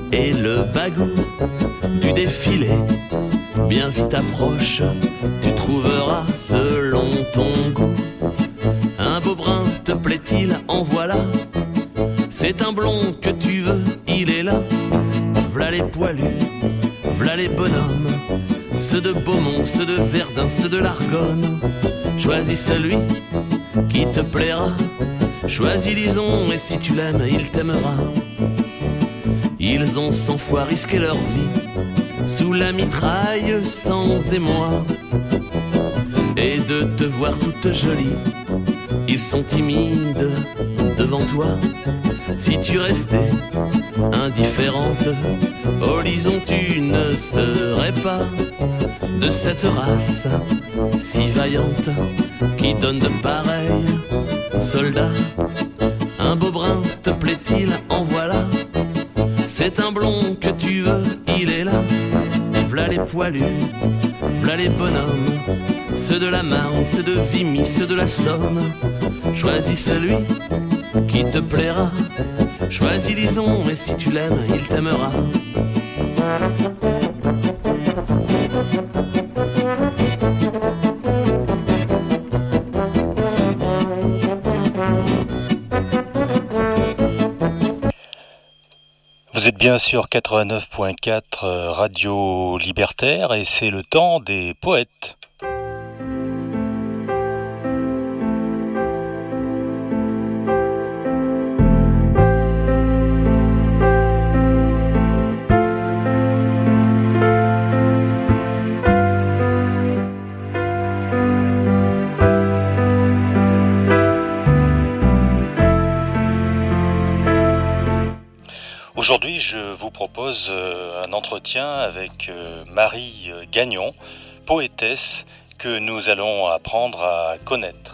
et le bagout du défilé. Bien vite approche, tu trouveras selon ton goût. Un beau brun te plaît-il, en voilà. C'est un blond que tu veux, il est là. V'là les poilus, v'là les bonhommes, ceux de Beaumont, ceux de Verdun, ceux de l'Argonne. Choisis celui qui te plaira. Choisis Lison et si tu l'aimes, il t'aimera. Ils ont 100 fois risqué leur vie sous la mitraille sans émoi. Et de te voir toute jolie, ils sont timides devant toi. Si tu restais indifférente, au Lison tu ne serais pas de cette race si vaillante qui donne de pareils soldats. Un beau brun te plaît-il, en voilà. C'est un blond que tu veux, il est là. V'là les poilus, v'là les bonhommes, ceux de la Marne, ceux de Vimy, ceux de la Somme. Choisis celui qui te plaira. Choisis Lison et si tu l'aimes, il t'aimera. Vous êtes bien sur 89.4 Radio Libertaire et c'est le temps des poètes. Aujourd'hui, je vous propose un entretien avec Marie Gagnon, poétesse que nous allons apprendre à connaître.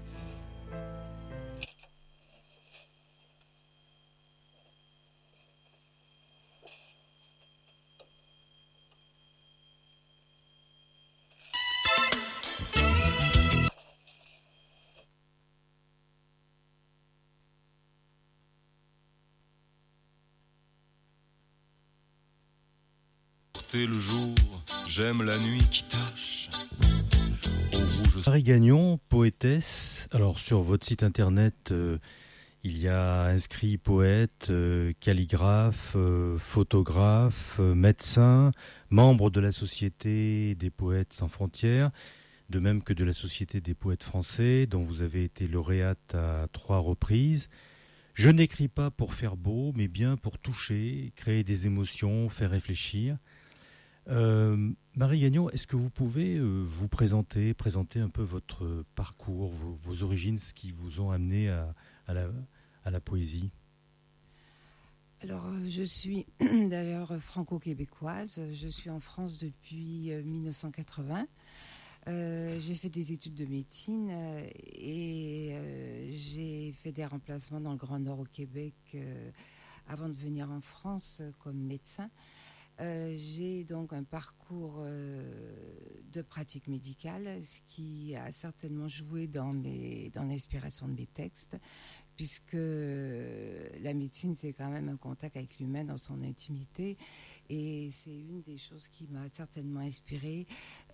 Le jour, j'aime la nuit qui tâche. Marie Gagnon, poétesse. Alors sur votre site internet, il y a inscrit poète, calligraphe, photographe, médecin, membre de la Société des poètes sans frontières, de même que de la Société des poètes français, dont vous avez été lauréate à 3 reprises. Je n'écris pas pour faire beau, mais bien pour toucher, créer des émotions, faire réfléchir. Marie Gagnon, est-ce que vous pouvez vous présenter un peu votre parcours, vos origines, ce qui vous ont amené à la poésie? Alors, je suis d'ailleurs franco-québécoise. Je suis en France depuis 1980. J'ai fait des études de médecine et j'ai fait des remplacements dans le Grand Nord au Québec avant de venir en France comme médecin. J'ai donc un parcours de pratique médicale, ce qui a certainement joué dans l'inspiration de mes textes, puisque la médecine, c'est quand même un contact avec l'humain dans son intimité, et c'est une des choses qui m'a certainement inspirée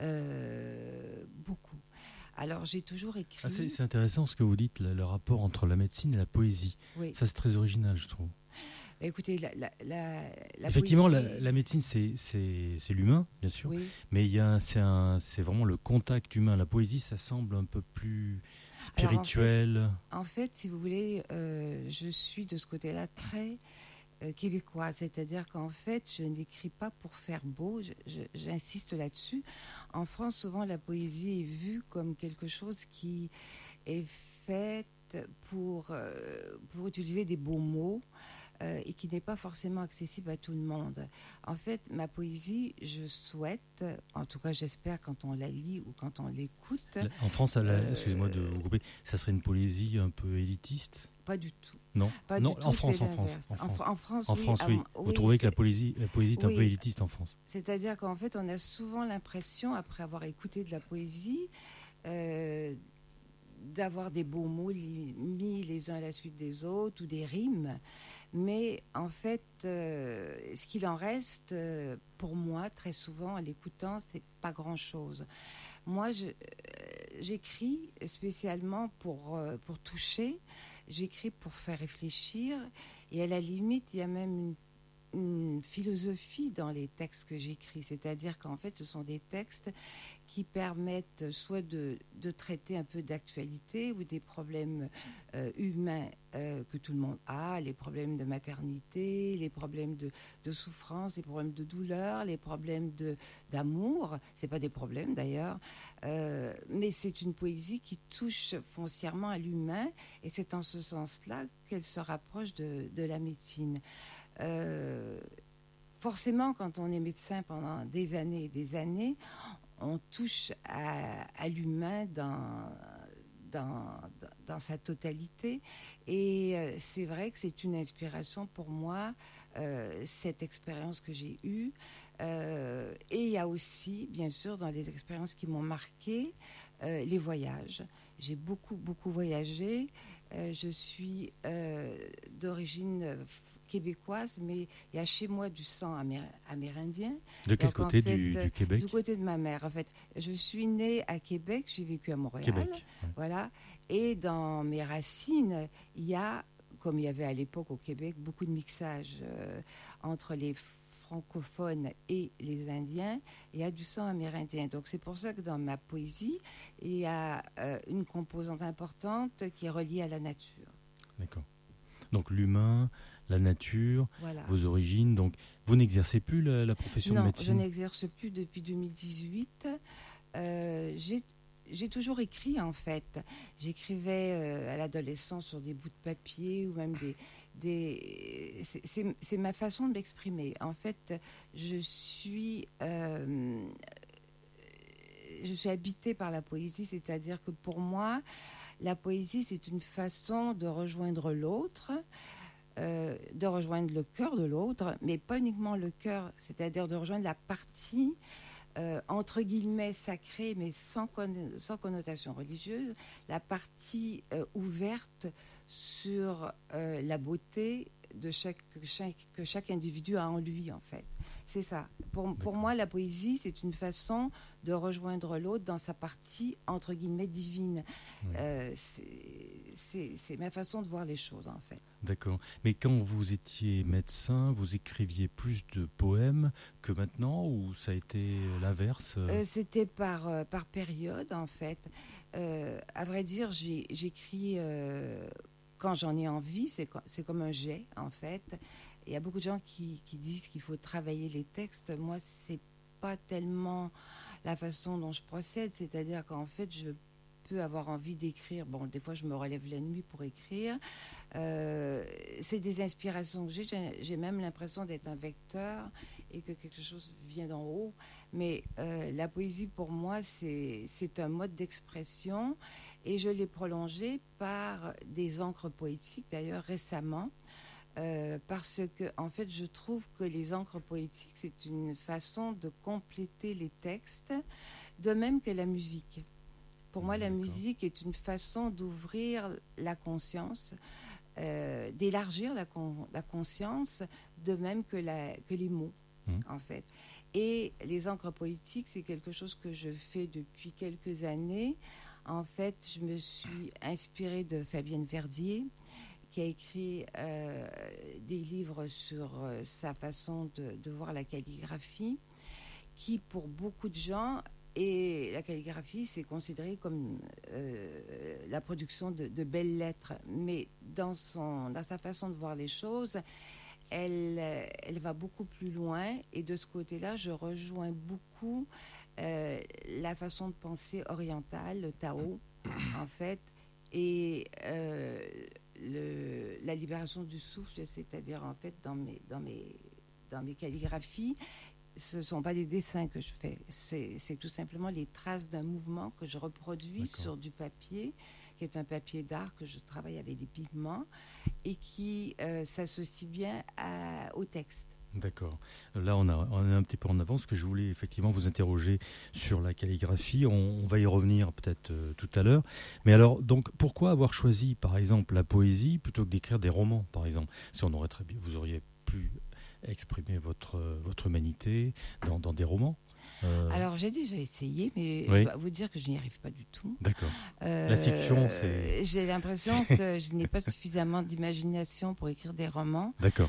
beaucoup. Alors, j'ai toujours écrit... c'est intéressant ce que vous dites, le rapport entre la médecine et la poésie. Oui. Ça, c'est très original, je trouve. Écoutez, effectivement, poésie... la médecine, c'est l'humain, bien sûr, oui. Mais c'est vraiment le contact humain. La poésie, ça semble un peu plus spirituel. Alors, en fait, si vous voulez, je suis de ce côté-là très québécois, c'est-à-dire qu'en fait, je n'écris pas pour faire beau, j'insiste là-dessus. En France, souvent, la poésie est vue comme quelque chose qui est fait pour utiliser des beaux mots, et qui n'est pas forcément accessible à tout le monde. En fait, ma poésie, je souhaite, en tout cas j'espère quand on la lit ou quand on l'écoute... En France, excusez-moi de vous couper, ça serait une poésie un peu élitiste ? Pas du tout. Non, pas non, du tout, en France. En France, oui. Vous trouvez que la poésie est un peu élitiste en France ? C'est-à-dire qu'en fait, on a souvent l'impression, après avoir écouté de la poésie, d'avoir des beaux mots mis les uns à la suite des autres ou des rimes. Mais en fait, ce qu'il en reste, pour moi, très souvent, en l'écoutant, c'est pas grand-chose. Moi, j'écris spécialement pour toucher, j'écris pour faire réfléchir, et à la limite, il y a même une philosophie dans les textes que j'écris, c'est-à-dire qu'en fait, ce sont des textes qui permettent soit de traiter un peu d'actualité ou des problèmes humains que tout le monde a, les problèmes de maternité, les problèmes de souffrance, les problèmes de douleur, les problèmes d'amour. C'est pas des problèmes d'ailleurs, mais c'est une poésie qui touche foncièrement à l'humain, et c'est en ce sens-là qu'elle se rapproche de la médecine. Forcément, quand on est médecin pendant des années et des années, on touche à l'humain dans sa totalité. Et c'est vrai que c'est une inspiration pour moi, cette expérience que j'ai eue. Et il y a aussi, bien sûr, dans les expériences qui m'ont marquée, les voyages. J'ai beaucoup, beaucoup voyagé. Je suis d'origine québécoise, mais il y a chez moi du sang amérindien. De quel Donc, côté en fait, du Québec? Du côté de ma mère. En fait, je suis née à Québec, j'ai vécu à Montréal. Québec. Ouais. Voilà. Et dans mes racines, il y a, comme il y avait à l'époque au Québec, beaucoup de mixage entre les francophones et les Indiens. Il y a du sang amérindien. Donc c'est pour ça que dans ma poésie, il y a une composante importante qui est reliée à la nature. D'accord. Donc l'humain, la nature, Voilà. vos origines. Donc vous n'exercez plus la profession de Non, médecine? je n'exerce plus depuis 2018. J'ai toujours écrit, en fait. J'écrivais à l'adolescence sur des bouts de papier ou même c'est ma façon de m'exprimer. En fait, je suis habitée par la poésie, c'est-à-dire que pour moi, la poésie, c'est une façon de rejoindre l'autre, de rejoindre le cœur de l'autre, mais pas uniquement le cœur, c'est-à-dire de rejoindre la partie entre guillemets sacrée, mais sans connotation religieuse, la partie ouverte sur la beauté que chaque individu a en lui, en fait. C'est ça. Pour moi, la poésie, c'est une façon de rejoindre l'autre dans sa partie, entre guillemets, divine. Oui. C'est ma façon de voir les choses, en fait. D'accord. Mais quand vous étiez médecin, vous écriviez plus de poèmes que maintenant, ou ça a été l'inverse? C'était par période, en fait. À vrai dire, j'écris quand j'en ai envie, c'est comme un jet, en fait. Il y a beaucoup de gens qui disent qu'il faut travailler les textes. Moi, c'est pas tellement la façon dont je procède, c'est-à-dire qu'en fait, je peux avoir envie d'écrire. Bon, des fois, je me relève la nuit pour écrire. C'est des inspirations que j'ai. J'ai même l'impression d'être un vecteur et que quelque chose vient d'en haut. Mais la poésie, pour moi, c'est un mode d'expression, et je l'ai prolongé par des encres poétiques, d'ailleurs, récemment. Parce que, en fait, je trouve que les encres poétiques, c'est une façon de compléter les textes, de même que la musique. Pour moi, la musique est une façon d'ouvrir la conscience, d'élargir la conscience, de même que les mots, en fait. Et les encres poétiques, c'est quelque chose que je fais depuis quelques années. En fait, je me suis inspirée de Fabienne Verdier, qui a écrit des livres sur sa façon de voir la calligraphie, qui, pour beaucoup de gens, et la calligraphie, c'est considéré comme la production de belles lettres. Mais dans sa façon de voir les choses, elle va beaucoup plus loin. Et de ce côté-là, je rejoins beaucoup la façon de penser orientale, le Tao, en fait, et la libération du souffle, c'est-à-dire, en fait, dans mes calligraphies, ce ne sont pas des dessins que je fais, c'est tout simplement les traces d'un mouvement que je reproduis sur du papier, qui est un papier d'art que je travaille avec des pigments et qui s'associe bien au texte. D'accord. Là, on est un petit peu en avance, que je voulais effectivement vous interroger sur la calligraphie. On va y revenir peut-être tout à l'heure. Mais alors, donc, pourquoi avoir choisi, par exemple, la poésie plutôt que d'écrire des romans, par exemple? Si on aurait très bien, vous auriez pu exprimer votre humanité dans des romans. Alors, j'ai déjà essayé, mais Oui. je dois vous dire que je n'y arrive pas du tout. D'accord. La fiction, c'est... J'ai l'impression que je n'ai pas suffisamment d'imagination pour écrire des romans. D'accord.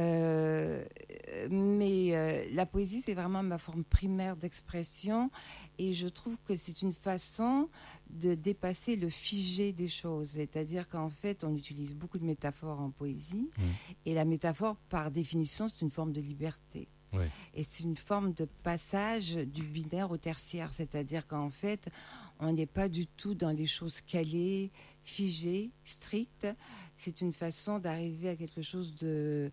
Mais la poésie, c'est vraiment ma forme primaire d'expression. Et je trouve que c'est une façon de dépasser le figé des choses. C'est-à-dire qu'en fait, on utilise beaucoup de métaphores en poésie. Et la métaphore, par définition, c'est une forme de liberté. Ouais. Et c'est une forme de passage du binaire au tertiaire, c'est-à-dire qu'en fait, on n'est pas du tout dans les choses calées, figées, strictes. C'est une façon d'arriver à quelque chose de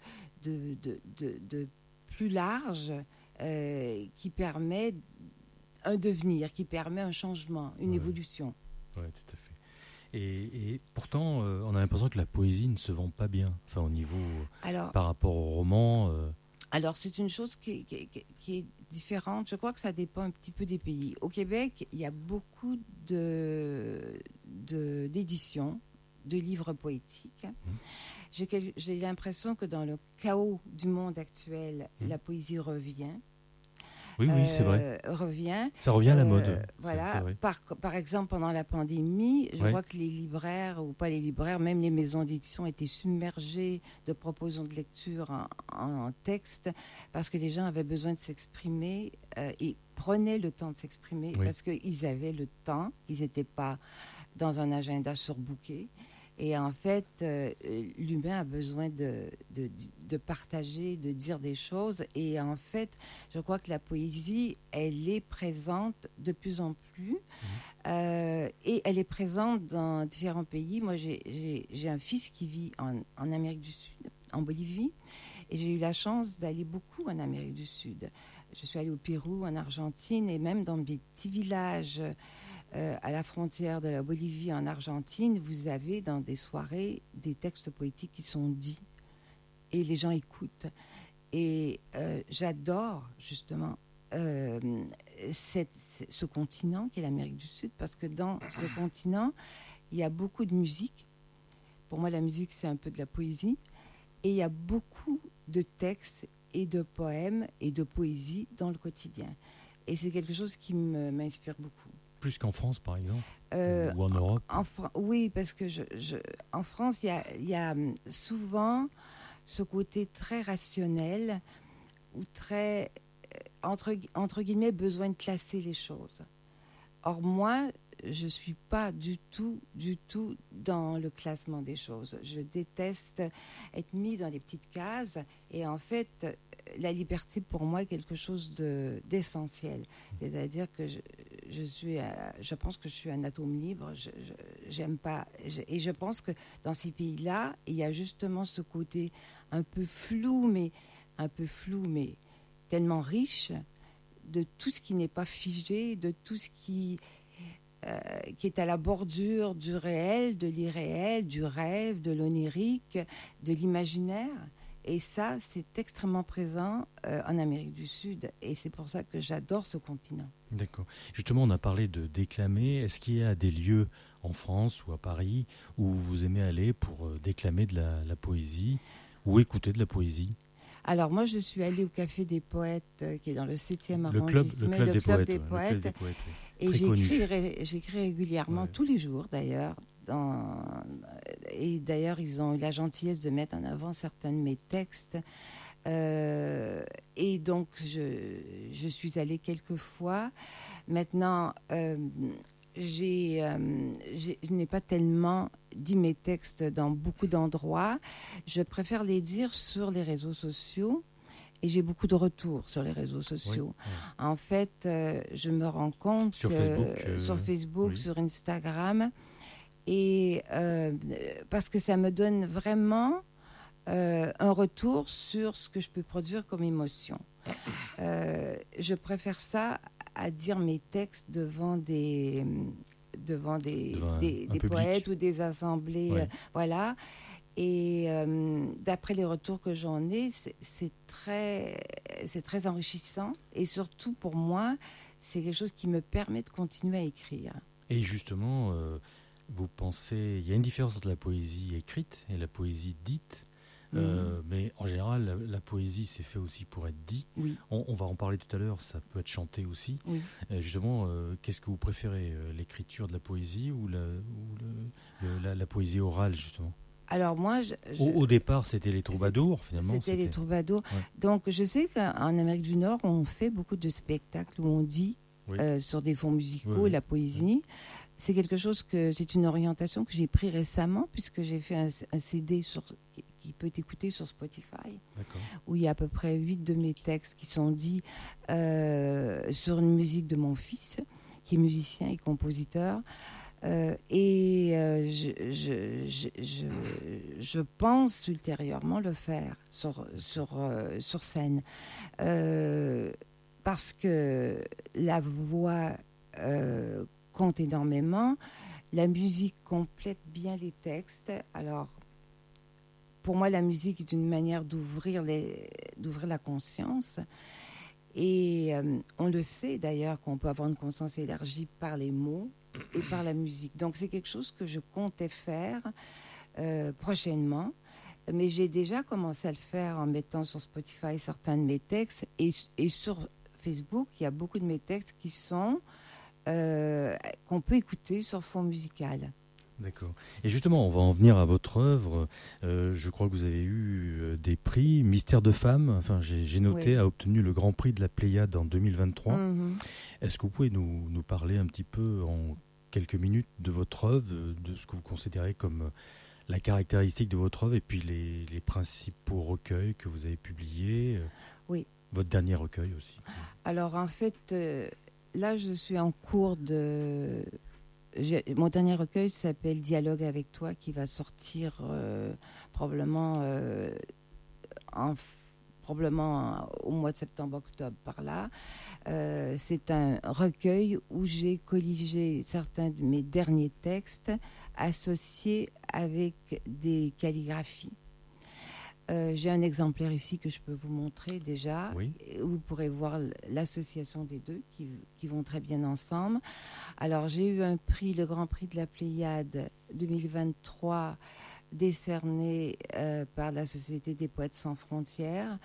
plus large qui permet un devenir, qui permet un changement, une évolution. Oui, tout à fait. Et pourtant, on a l'impression que la poésie ne se vend pas bien, enfin, au niveau par rapport au roman. Alors, c'est une chose qui est différente. Je crois que ça dépend un petit peu des pays. Au Québec, il y a beaucoup d'éditions, de livres poétiques. J'ai l'impression que dans le chaos du monde actuel, la poésie revient. Oui, c'est vrai. Ça revient à la mode. Voilà. C'est vrai. Par exemple, pendant la pandémie, je vois que les libraires, ou pas les libraires, même les maisons d'édition étaient submergées de propositions de lecture en texte parce que les gens avaient besoin de s'exprimer et prenaient le temps de s'exprimer parce qu'ils avaient le temps, ils n'étaient pas dans un agenda surbooké. Et en fait, l'humain a besoin de partager, de dire des choses. Et en fait, je crois que la poésie, elle est présente de plus en plus. Et elle est présente dans différents pays. Moi, j'ai un fils qui vit en Amérique du Sud, en Bolivie. Et j'ai eu la chance d'aller beaucoup en Amérique du Sud. Je suis allée au Pérou, en Argentine, et même dans des petits villages à la frontière de la Bolivie en Argentine, vous avez dans des soirées des textes poétiques qui sont dits et les gens écoutent. Et j'adore justement ce continent qui est l'Amérique du Sud parce que dans ce continent, il y a beaucoup de musique. Pour moi, la musique, c'est un peu de la poésie. Et il y a beaucoup de textes et de poèmes et de poésie dans le quotidien. Et c'est quelque chose qui m'inspire beaucoup. Plus qu'en France, par exemple, ou en Europe. Oui, parce que en France, il y a souvent ce côté très rationnel ou très, entre guillemets, besoin de classer les choses. Or, moi, je ne suis pas du tout dans le classement des choses. Je déteste être mis dans des petites cases. Et en fait, la liberté, pour moi, est quelque chose d'essentiel. C'est-à-dire que je pense que je suis un atome libre. J'aime pas. Et je pense que dans ces pays-là, il y a justement ce côté un peu flou, mais tellement riche de tout ce qui n'est pas figé, de tout ce qui est à la bordure du réel, de l'irréel, du rêve, de l'onirique, de l'imaginaire. Et ça, c'est extrêmement présent en Amérique du Sud. Et c'est pour ça que j'adore ce continent. D'accord. Justement, on a parlé de déclamer. Est-ce qu'il y a des lieux en France ou à Paris où vous aimez aller pour déclamer de la poésie ou écouter de la poésie ? Alors moi, je suis allée au Café des Poètes, qui est dans le 7e arrondissement. Le Club des Poètes. Et j'écris régulièrement, tous les jours d'ailleurs. Et d'ailleurs, ils ont eu la gentillesse de mettre en avant certains de mes textes. Et donc, je suis allée quelques fois. Maintenant, je n'ai pas tellement dit mes textes dans beaucoup d'endroits. Je préfère les dire sur les réseaux sociaux. Et j'ai beaucoup de retours sur les réseaux sociaux. Oui. En fait, je me rends compte sur Facebook, sur Instagram, et parce que ça me donne vraiment un retour sur ce que je peux produire comme émotion. Je préfère ça à dire mes textes devant des poètes ou des assemblées, voilà. Et d'après les retours que j'en ai, c'est très enrichissant. Et surtout, pour moi, c'est quelque chose qui me permet de continuer à écrire. Et justement, vous pensez... Il y a une différence entre la poésie écrite et la poésie dite. Mais en général, la poésie, c'est fait aussi pour être dit. Oui. On va en parler tout à l'heure, ça peut être chanté aussi. Oui. Justement, qu'est-ce que vous préférez, l'écriture de la poésie ou la poésie orale, justement? Alors moi, au départ, c'était les troubadours, finalement. C'était les troubadours. Ouais. Donc, je sais qu'en Amérique du Nord, on fait beaucoup de spectacles où on dit sur des fonds musicaux la poésie. C'est quelque chose c'est une orientation que j'ai pris récemment, puisque j'ai fait un CD qui peut être écouté sur Spotify, où il y a à peu près 8 de mes textes qui sont dits sur une musique de mon fils, qui est musicien et compositeur. Je pense ultérieurement le faire sur scène, parce que la voix compte énormément, la musique complète bien les textes. Alors, pour moi, la musique est une manière d'ouvrir la conscience. Et on le sait d'ailleurs qu'on peut avoir une conscience élargie par les mots et par la musique. Donc c'est quelque chose que je comptais faire prochainement. Mais j'ai déjà commencé à le faire en mettant sur Spotify certains de mes textes. Et sur Facebook, il y a beaucoup de mes textes qui sont qu'on peut écouter sur fond musical. D'accord. Et justement, on va en venir à votre œuvre. Je crois que vous avez eu des prix. Mystère de femme, enfin, j'ai noté, a obtenu le Grand Prix de la Pléiade en 2023. Est-ce que vous pouvez nous parler un petit peu en quelques minutes de votre œuvre, de ce que vous considérez comme la caractéristique de votre œuvre et puis les principaux recueils que vous avez publiés? Oui. Votre dernier recueil aussi. Alors en fait, là je suis en cours mon dernier recueil s'appelle Dialogue avec toi, qui va sortir probablement au mois de septembre-octobre par là. C'est un recueil où j'ai colligé certains de mes derniers textes associés avec des calligraphies. J'ai un exemplaire ici que je peux vous montrer déjà. Oui. Vous pourrez voir l'association des deux qui vont très bien ensemble. Alors, j'ai eu un prix, le Grand Prix de la Pléiade 2023, décerné par la Société des Poètes sans frontières,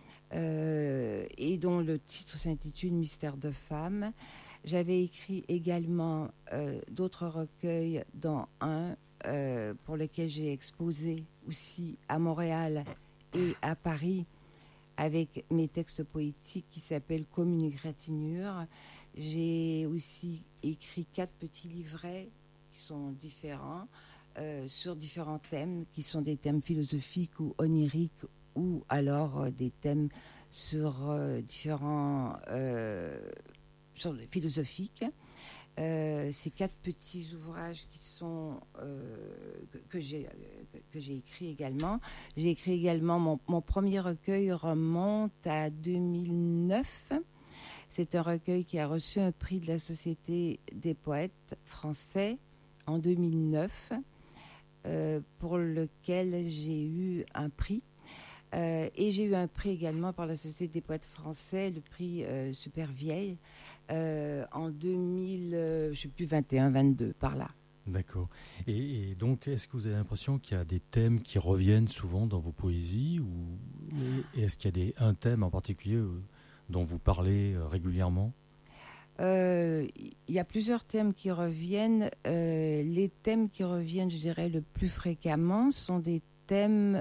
et dont le titre s'intitule Mystère de femme. J'avais écrit également d'autres recueils, dont un pour lequel j'ai exposé aussi à Montréal et à Paris avec mes textes poétiques, qui s'appellent Comme une égratignure. J'ai aussi écrit 4 petits livrets qui sont différents sur différents thèmes, qui sont des thèmes philosophiques ou oniriques, ou alors des thèmes sur différents philosophiques. Ces 4 petits ouvrages qui sont que j'ai écrit également. J'ai écrit également mon premier recueil remonte à 2009. C'est un recueil qui a reçu un prix de la Société des poètes français en 2009, pour lequel j'ai eu un prix. Et j'ai eu un prix également par la Société des poètes français, le prix Super Vieille, en 2000, je ne sais plus, 21, 22, par là. D'accord. Et donc, est-ce que vous avez l'impression qu'il y a des thèmes qui reviennent souvent dans vos poésies, et est-ce qu'il y a un thème en particulier dont vous parlez régulièrement? Il y a plusieurs thèmes qui reviennent. Les thèmes qui reviennent, je dirais, le plus fréquemment sont des thèmes...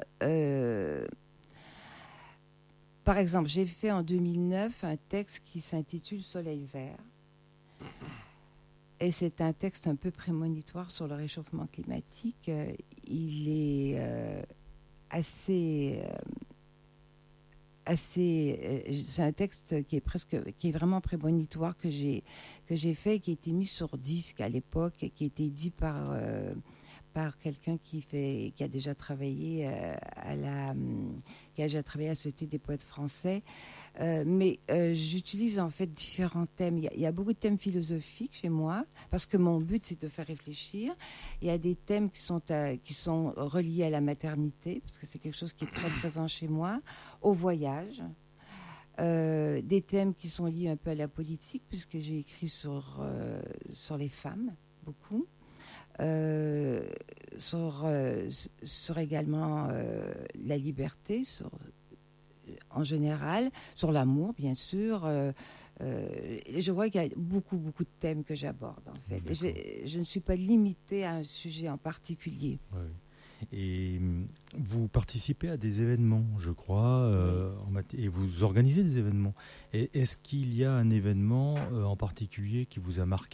Par exemple, j'ai fait en 2009 un texte qui s'intitule Soleil vert. Et c'est un texte un peu prémonitoire sur le réchauffement climatique. Il est c'est un texte qui est vraiment prémonitoire, que j'ai fait, qui a été mis sur disque à l'époque, qui a été dit par par quelqu'un qui a déjà travaillé à la Société des poètes français. Mais j'utilise en fait différents thèmes. Il y a beaucoup de thèmes philosophiques chez moi, parce que mon but, c'est de faire réfléchir. Il y a des thèmes qui sont reliés à la maternité, parce que c'est quelque chose qui est très présent chez moi, au voyage. Des thèmes qui sont liés un peu à la politique, puisque j'ai écrit sur les femmes, beaucoup. Sur également la liberté, en général, sur l'amour, bien sûr. Je vois qu'il y a beaucoup de thèmes que j'aborde, en fait. Je ne suis pas limitée à un sujet en particulier. Ouais. Et vous participez à des événements, je crois, et vous organisez des événements. Et est-ce qu'il y a un événement en particulier qui vous a marqué ?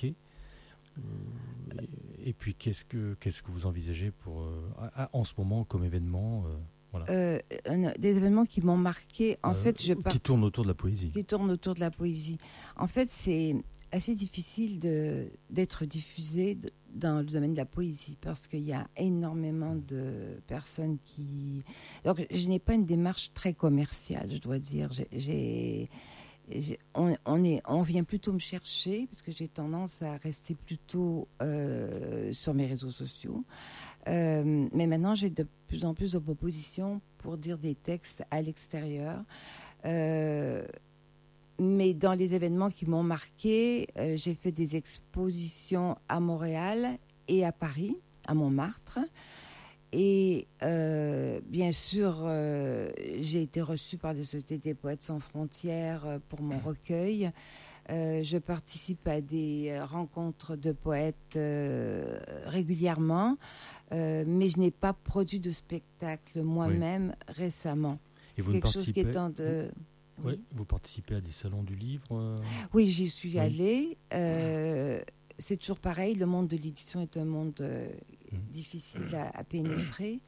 Et puis, qu'est-ce que vous envisagez en ce moment comme événement voilà. Des événements qui m'ont marqué, en fait, qui tournent autour de la poésie. En fait, c'est assez difficile d'être diffusé dans le domaine de la poésie, parce qu'il y a énormément de personnes qui... Donc, je n'ai pas une démarche très commerciale, je dois dire. On vient plutôt me chercher, parce que j'ai tendance à rester plutôt sur mes réseaux sociaux. Mais maintenant, j'ai de plus en plus de propositions pour dire des textes à l'extérieur. Mais dans les événements qui m'ont marqué, j'ai fait des expositions à Montréal et à Paris, à Montmartre. Et bien sûr, j'ai été reçue par des sociétés des poètes sans frontières pour mon recueil. Je participe à des rencontres de poètes régulièrement, mais je n'ai pas produit de spectacle moi-même récemment. Et c'est quelque chose qui est en de... Oui. Vous participez à des salons du livre Oui, j'y suis allée. C'est toujours pareil, le monde de l'édition est un monde difficile à pénétrer.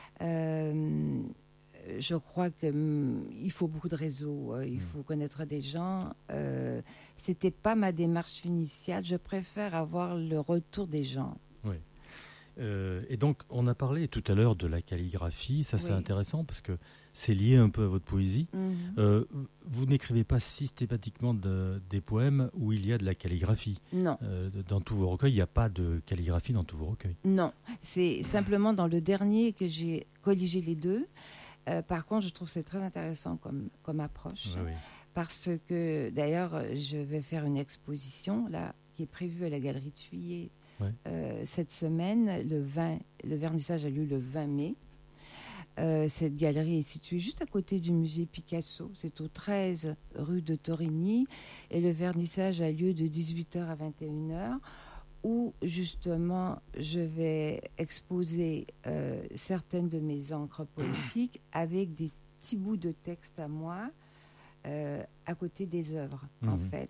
Je crois qu'il faut beaucoup de réseaux, il faut connaître des gens. C'était pas ma démarche initiale, je préfère avoir le retour des gens. Oui. Et donc, on a parlé tout à l'heure de la calligraphie, ça c'est intéressant parce que c'est lié un peu à votre poésie. Vous n'écrivez pas systématiquement des poèmes où il y a de la calligraphie. Non. Dans tous vos recueils, il n'y a pas de calligraphie dans tous vos recueils. Non, c'est simplement dans le dernier que j'ai colligé les deux. Par contre, je trouve que c'est très intéressant comme approche. Oui. Parce que, d'ailleurs, je vais faire une exposition là, qui est prévue à la Galerie Thuillier cette semaine. Le vernissage a lieu le 20 mai. Cette galerie est située juste à côté du musée Picasso. C'est au 13 rue de Torigny. Et le vernissage a lieu de 18h à 21h, où justement je vais exposer certaines de mes encres poétiques avec des petits bouts de texte à moi à côté des œuvres, en fait.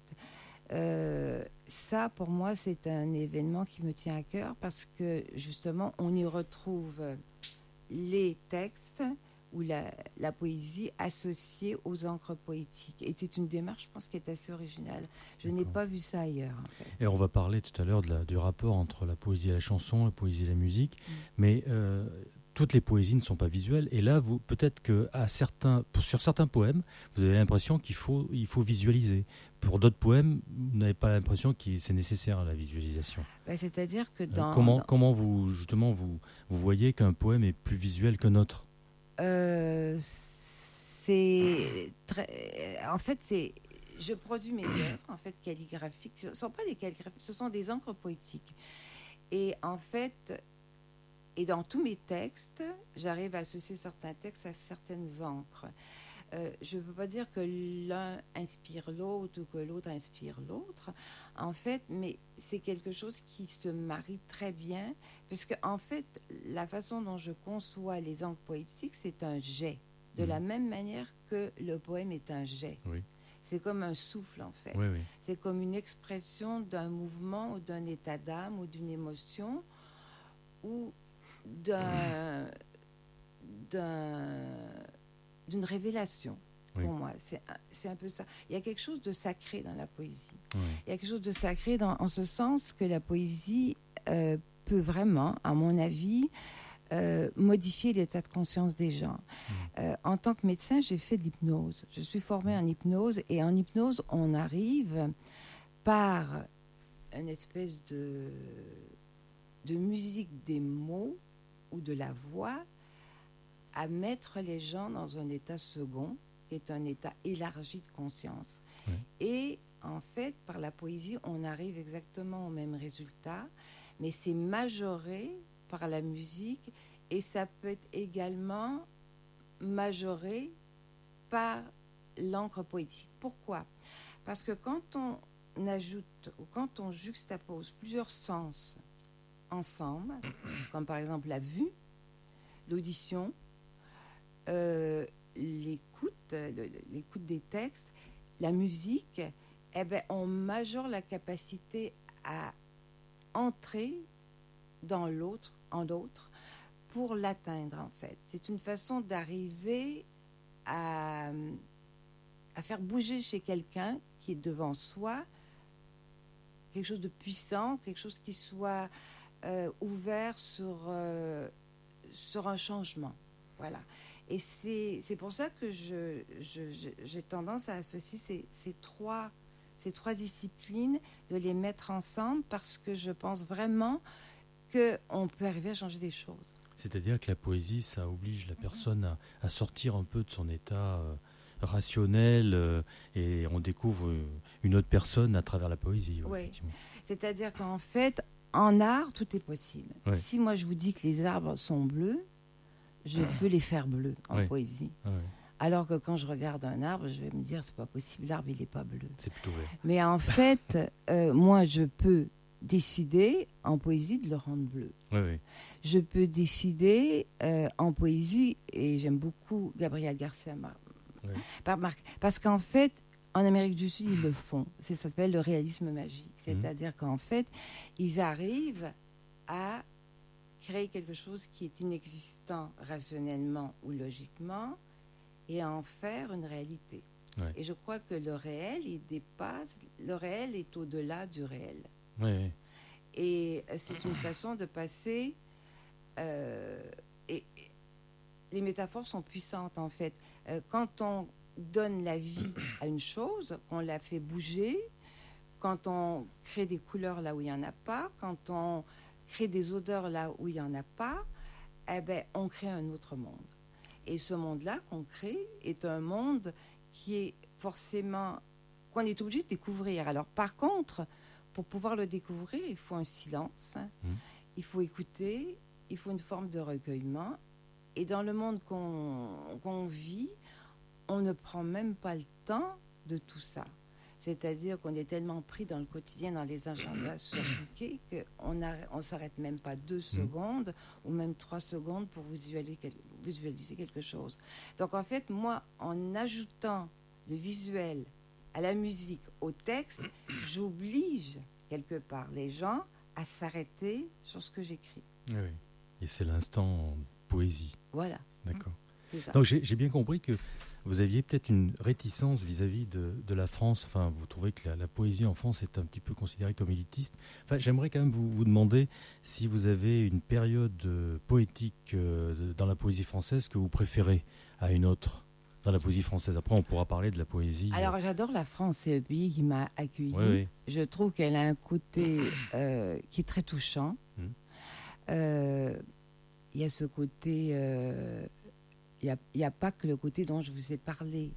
Ça, pour moi, c'est un événement qui me tient à cœur parce que justement, on y retrouve les textes ou la poésie associée aux encres poétiques. Et c'est une démarche, je pense, qui est assez originale. Je n'ai pas vu ça ailleurs, en fait. Et on va parler tout à l'heure du rapport entre la poésie et la chanson, la poésie et la musique. Mais toutes les poésies ne sont pas visuelles. Et là, peut-être que sur certains poèmes, vous avez l'impression qu'il faut visualiser. Pour d'autres poèmes, vous n'avez pas l'impression que c'est nécessaire la visualisation. C'est-à-dire que comment vous voyez qu'un poème est plus visuel qu'un autre? Je produis mes œuvres en fait calligraphiques. Ce ne sont pas des calligraphies, ce sont des encres poétiques. Et en fait, dans tous mes textes, j'arrive à associer certains textes à certaines encres. Je ne peux pas dire que l'un inspire l'autre ou que l'autre inspire l'autre, en fait, mais c'est quelque chose qui se marie très bien, puisque en fait, la façon dont je conçois les encres poétiques, c'est un jet, de la même manière que le poème est un jet. Oui. C'est comme un souffle, en fait. Oui. C'est comme une expression d'un mouvement ou d'un état d'âme ou d'une émotion ou d'une révélation, pour moi. C'est un peu ça. Il y a quelque chose de sacré dans la poésie. Oui. Il y a quelque chose de sacré en ce sens que la poésie peut vraiment, à mon avis, modifier l'état de conscience des gens. En tant que médecin, j'ai fait de l'hypnose. Je suis formée en hypnose, et en hypnose, on arrive par une espèce de musique des mots ou de la voix à mettre les gens dans un état second, qui est un état élargi de conscience. Et en fait, par la poésie, on arrive exactement au même résultat, mais c'est majoré par la musique, et ça peut être également majoré par l'encre poétique. Pourquoi ? Parce que quand on ajoute ou quand on juxtapose plusieurs sens ensemble, comme par exemple la vue, l'audition, l'écoute des textes, la musique, eh ben, on majore la capacité à entrer dans l'autre, pour l'atteindre, en fait. C'est une façon d'arriver à faire bouger chez quelqu'un qui est devant soi quelque chose de puissant, quelque chose qui soit ouvert sur un changement. Voilà. Et c'est pour ça que j'ai tendance à associer ces trois disciplines, de les mettre ensemble, parce que je pense vraiment qu'on peut arriver à changer des choses. C'est-à-dire que la poésie, ça oblige la personne à sortir un peu de son état rationnel, et on découvre une autre personne à travers la poésie. Oui. Effectivement. C'est-à-dire qu'en fait, en art, tout est possible. Ouais. Si moi je vous dis que les arbres sont bleus, je peux les faire bleus en poésie. Ouais. Alors que quand je regarde un arbre, je vais me dire, c'est pas possible, l'arbre il n'est pas bleu. C'est plutôt vert. Mais en fait, moi je peux décider en poésie de le rendre bleu. Oui. Je peux décider en poésie, et j'aime beaucoup Gabriel Garcia Marquez, parce qu'en fait, en Amérique du Sud, ils le font. Ça s'appelle le réalisme magique. C'est-à-dire qu'en fait, ils arrivent à créer quelque chose qui est inexistant rationnellement ou logiquement, et à en faire une réalité. Ouais. Et je crois que le réel, le réel est au-delà du réel. Ouais. Et c'est une façon de passer. Et les métaphores sont puissantes, en fait. Quand on donne la vie à une chose, qu'on la fait bouger, quand on crée des couleurs là où il n'y en a pas, quand on crée des odeurs là où il n'y en a pas, eh ben, on crée un autre monde. Et ce monde-là qu'on crée est un monde qui est forcément, qu'on est obligé de découvrir. Alors, par contre, pour pouvoir le découvrir, il faut un silence, il faut écouter, il faut une forme de recueillement. Et dans le monde qu'on vit, on ne prend même pas le temps de tout ça. C'est-à-dire qu'on est tellement pris dans le quotidien, dans les agendas surbookés, qu'on ne s'arrête même pas 2 secondes ou même 3 secondes pour visualiser quelque chose. Donc en fait, moi, en ajoutant le visuel à la musique, au texte, j'oblige quelque part les gens à s'arrêter sur ce que j'écris. Oui. Et c'est l'instant poésie. Voilà. D'accord. C'est ça. Donc j'ai bien compris que vous aviez peut-être une réticence vis-à-vis de la France. Enfin, vous trouvez que la poésie en France est un petit peu considérée comme élitiste. Enfin, j'aimerais quand même vous demander si vous avez une période poétique dans la poésie française que vous préférez à une autre dans la poésie française. Après, on pourra parler de la poésie. Alors, j'adore la France. C'est le pays qui m'a accueilli. Oui. Je trouve qu'elle a un côté qui est très touchant. Il y a ce côté... Il n'y a pas que le côté dont je vous ai parlé,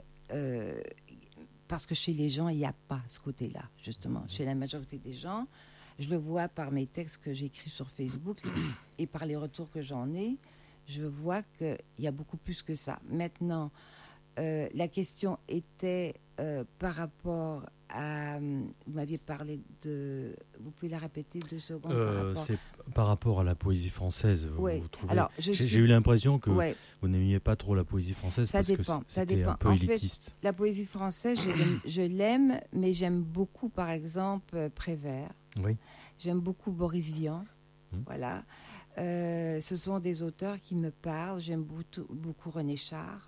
parce que chez les gens, il n'y a pas ce côté-là, justement. Chez la majorité des gens, je le vois par mes textes que j'écris sur Facebook et par les retours que j'en ai, je vois qu'il y a beaucoup plus que ça. Maintenant, la question était par rapport à... Vous m'aviez parlé de... Vous pouvez la répéter 2 secondes c'est par rapport à la poésie française. Vous trouvez... Alors, j'ai eu l'impression que vous n'aimiez pas trop la poésie française parce que c'était un peu élitiste. Fait, la poésie française, je l'aime, mais j'aime beaucoup, par exemple, Prévert. Oui. J'aime beaucoup Boris Vian. Voilà. Ce sont des auteurs qui me parlent. J'aime beaucoup René Char.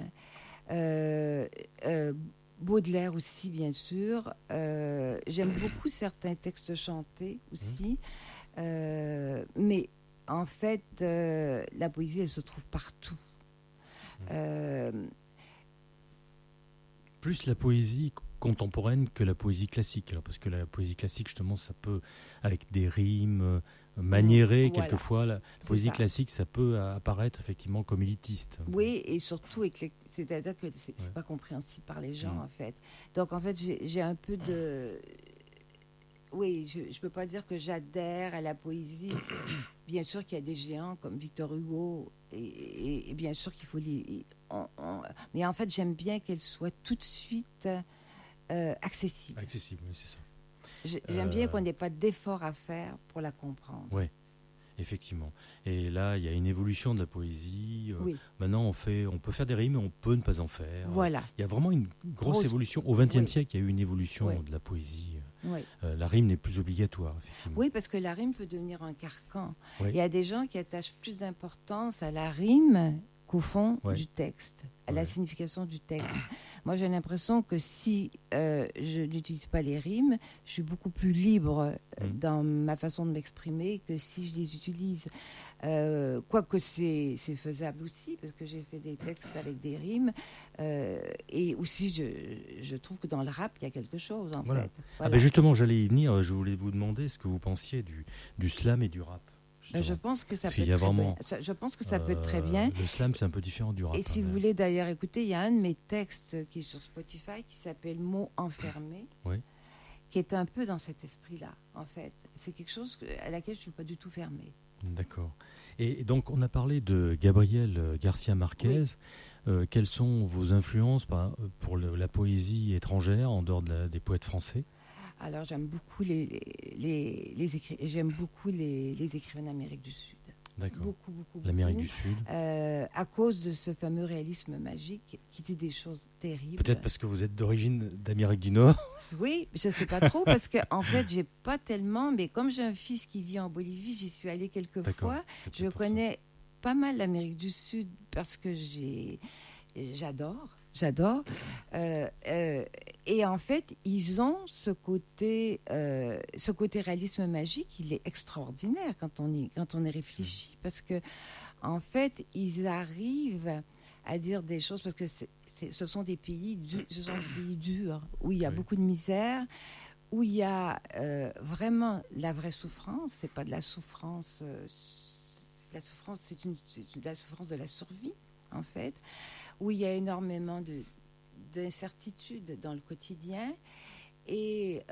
Baudelaire aussi, bien sûr. J'aime beaucoup certains textes chantés aussi. Mais en fait, la poésie, elle se trouve partout. Plus la poésie contemporaine que la poésie classique. Alors, parce que la poésie classique, justement, ça peut, avec des rimes maniérées, Voilà. quelquefois, la poésie ça. classique, ça peut apparaître effectivement comme élitiste. Oui, et surtout, c'est-à-dire que c'est Ouais. pas compréhensible par les gens, en fait. Donc, en fait, j'ai un peu de... Oui, je ne peux pas dire que j'adhère à la poésie. Bien sûr qu'il y a des géants comme Victor Hugo, et bien sûr qu'il faut mais en fait, j'aime bien qu'elle soit tout de suite accessible. Accessible, oui, c'est ça. J'aime bien qu'on n'ait pas d'effort à faire pour la comprendre. Oui, effectivement. Et là, il y a une évolution de la poésie. Oui, Maintenant, on peut faire des rimes, mais on peut ne pas en faire. voilà. Il y a vraiment une grosse Grosse- évolution. Au XXe oui. siècle, il y a eu une évolution Oui. de la poésie. Oui. La rime n'est plus obligatoire, effectivement. Oui, parce que la rime peut devenir un carcan. Oui. Il y a des gens qui attachent plus d'importance à la rime qu'au fond Ouais. du texte, à la Ouais. signification du texte. Moi, j'ai l'impression que si je n'utilise pas les rimes, je suis beaucoup plus libre dans ma façon de m'exprimer que si je les utilise. Quoique c'est faisable aussi, parce que j'ai fait des textes avec des rimes. Et aussi, je trouve que dans le rap, il y a quelque chose, en Voilà. fait. Ah Voilà. ben justement, j'allais y venir. Je voulais vous demander ce que vous pensiez du slam et du rap. Je justement. pense que ça Parce peut qu'il y a être très vraiment, bien. Je pense que ça peut être très bien. Le slam, c'est un peu différent du rap. Et si hein, vous mais- voulez d'ailleurs écouter, il y a un de mes textes qui est sur Spotify qui s'appelle Mots enfermés, Oui. qui est un peu dans cet esprit-là, en fait. C'est quelque chose à laquelle je ne suis pas du tout fermée. D'accord. Et donc, on a parlé de Gabriel Garcia Marquez. Quelles sont vos influences pour la poésie étrangère, en dehors des poètes français? Alors, j'aime beaucoup j'aime beaucoup les écrivains d'Amérique du Sud. D'accord. Beaucoup, beaucoup, beaucoup. L'Amérique du Sud. À cause de ce fameux réalisme magique qui dit des choses terribles. Peut-être parce que vous êtes d'origine d'Amérique du Nord. Oui, je ne sais pas trop parce que en fait, j'ai pas tellement. Mais comme j'ai un fils qui vit en Bolivie, j'y suis allée quelques D'accord. fois. C'est Je peut-être pour ça. connais pas mal l'Amérique du Sud parce que j'adore. Et en fait, ils ont ce côté réalisme magique. Il est extraordinaire quand on y réfléchit parce que en fait, ils arrivent à dire des choses parce que ce sont des pays durs où il y a Oui. beaucoup de misère, où il y a vraiment la vraie souffrance. C'est pas de la souffrance. La souffrance, c'est la souffrance de la survie, en fait, où il y a énormément d'incertitudes dans le quotidien. Et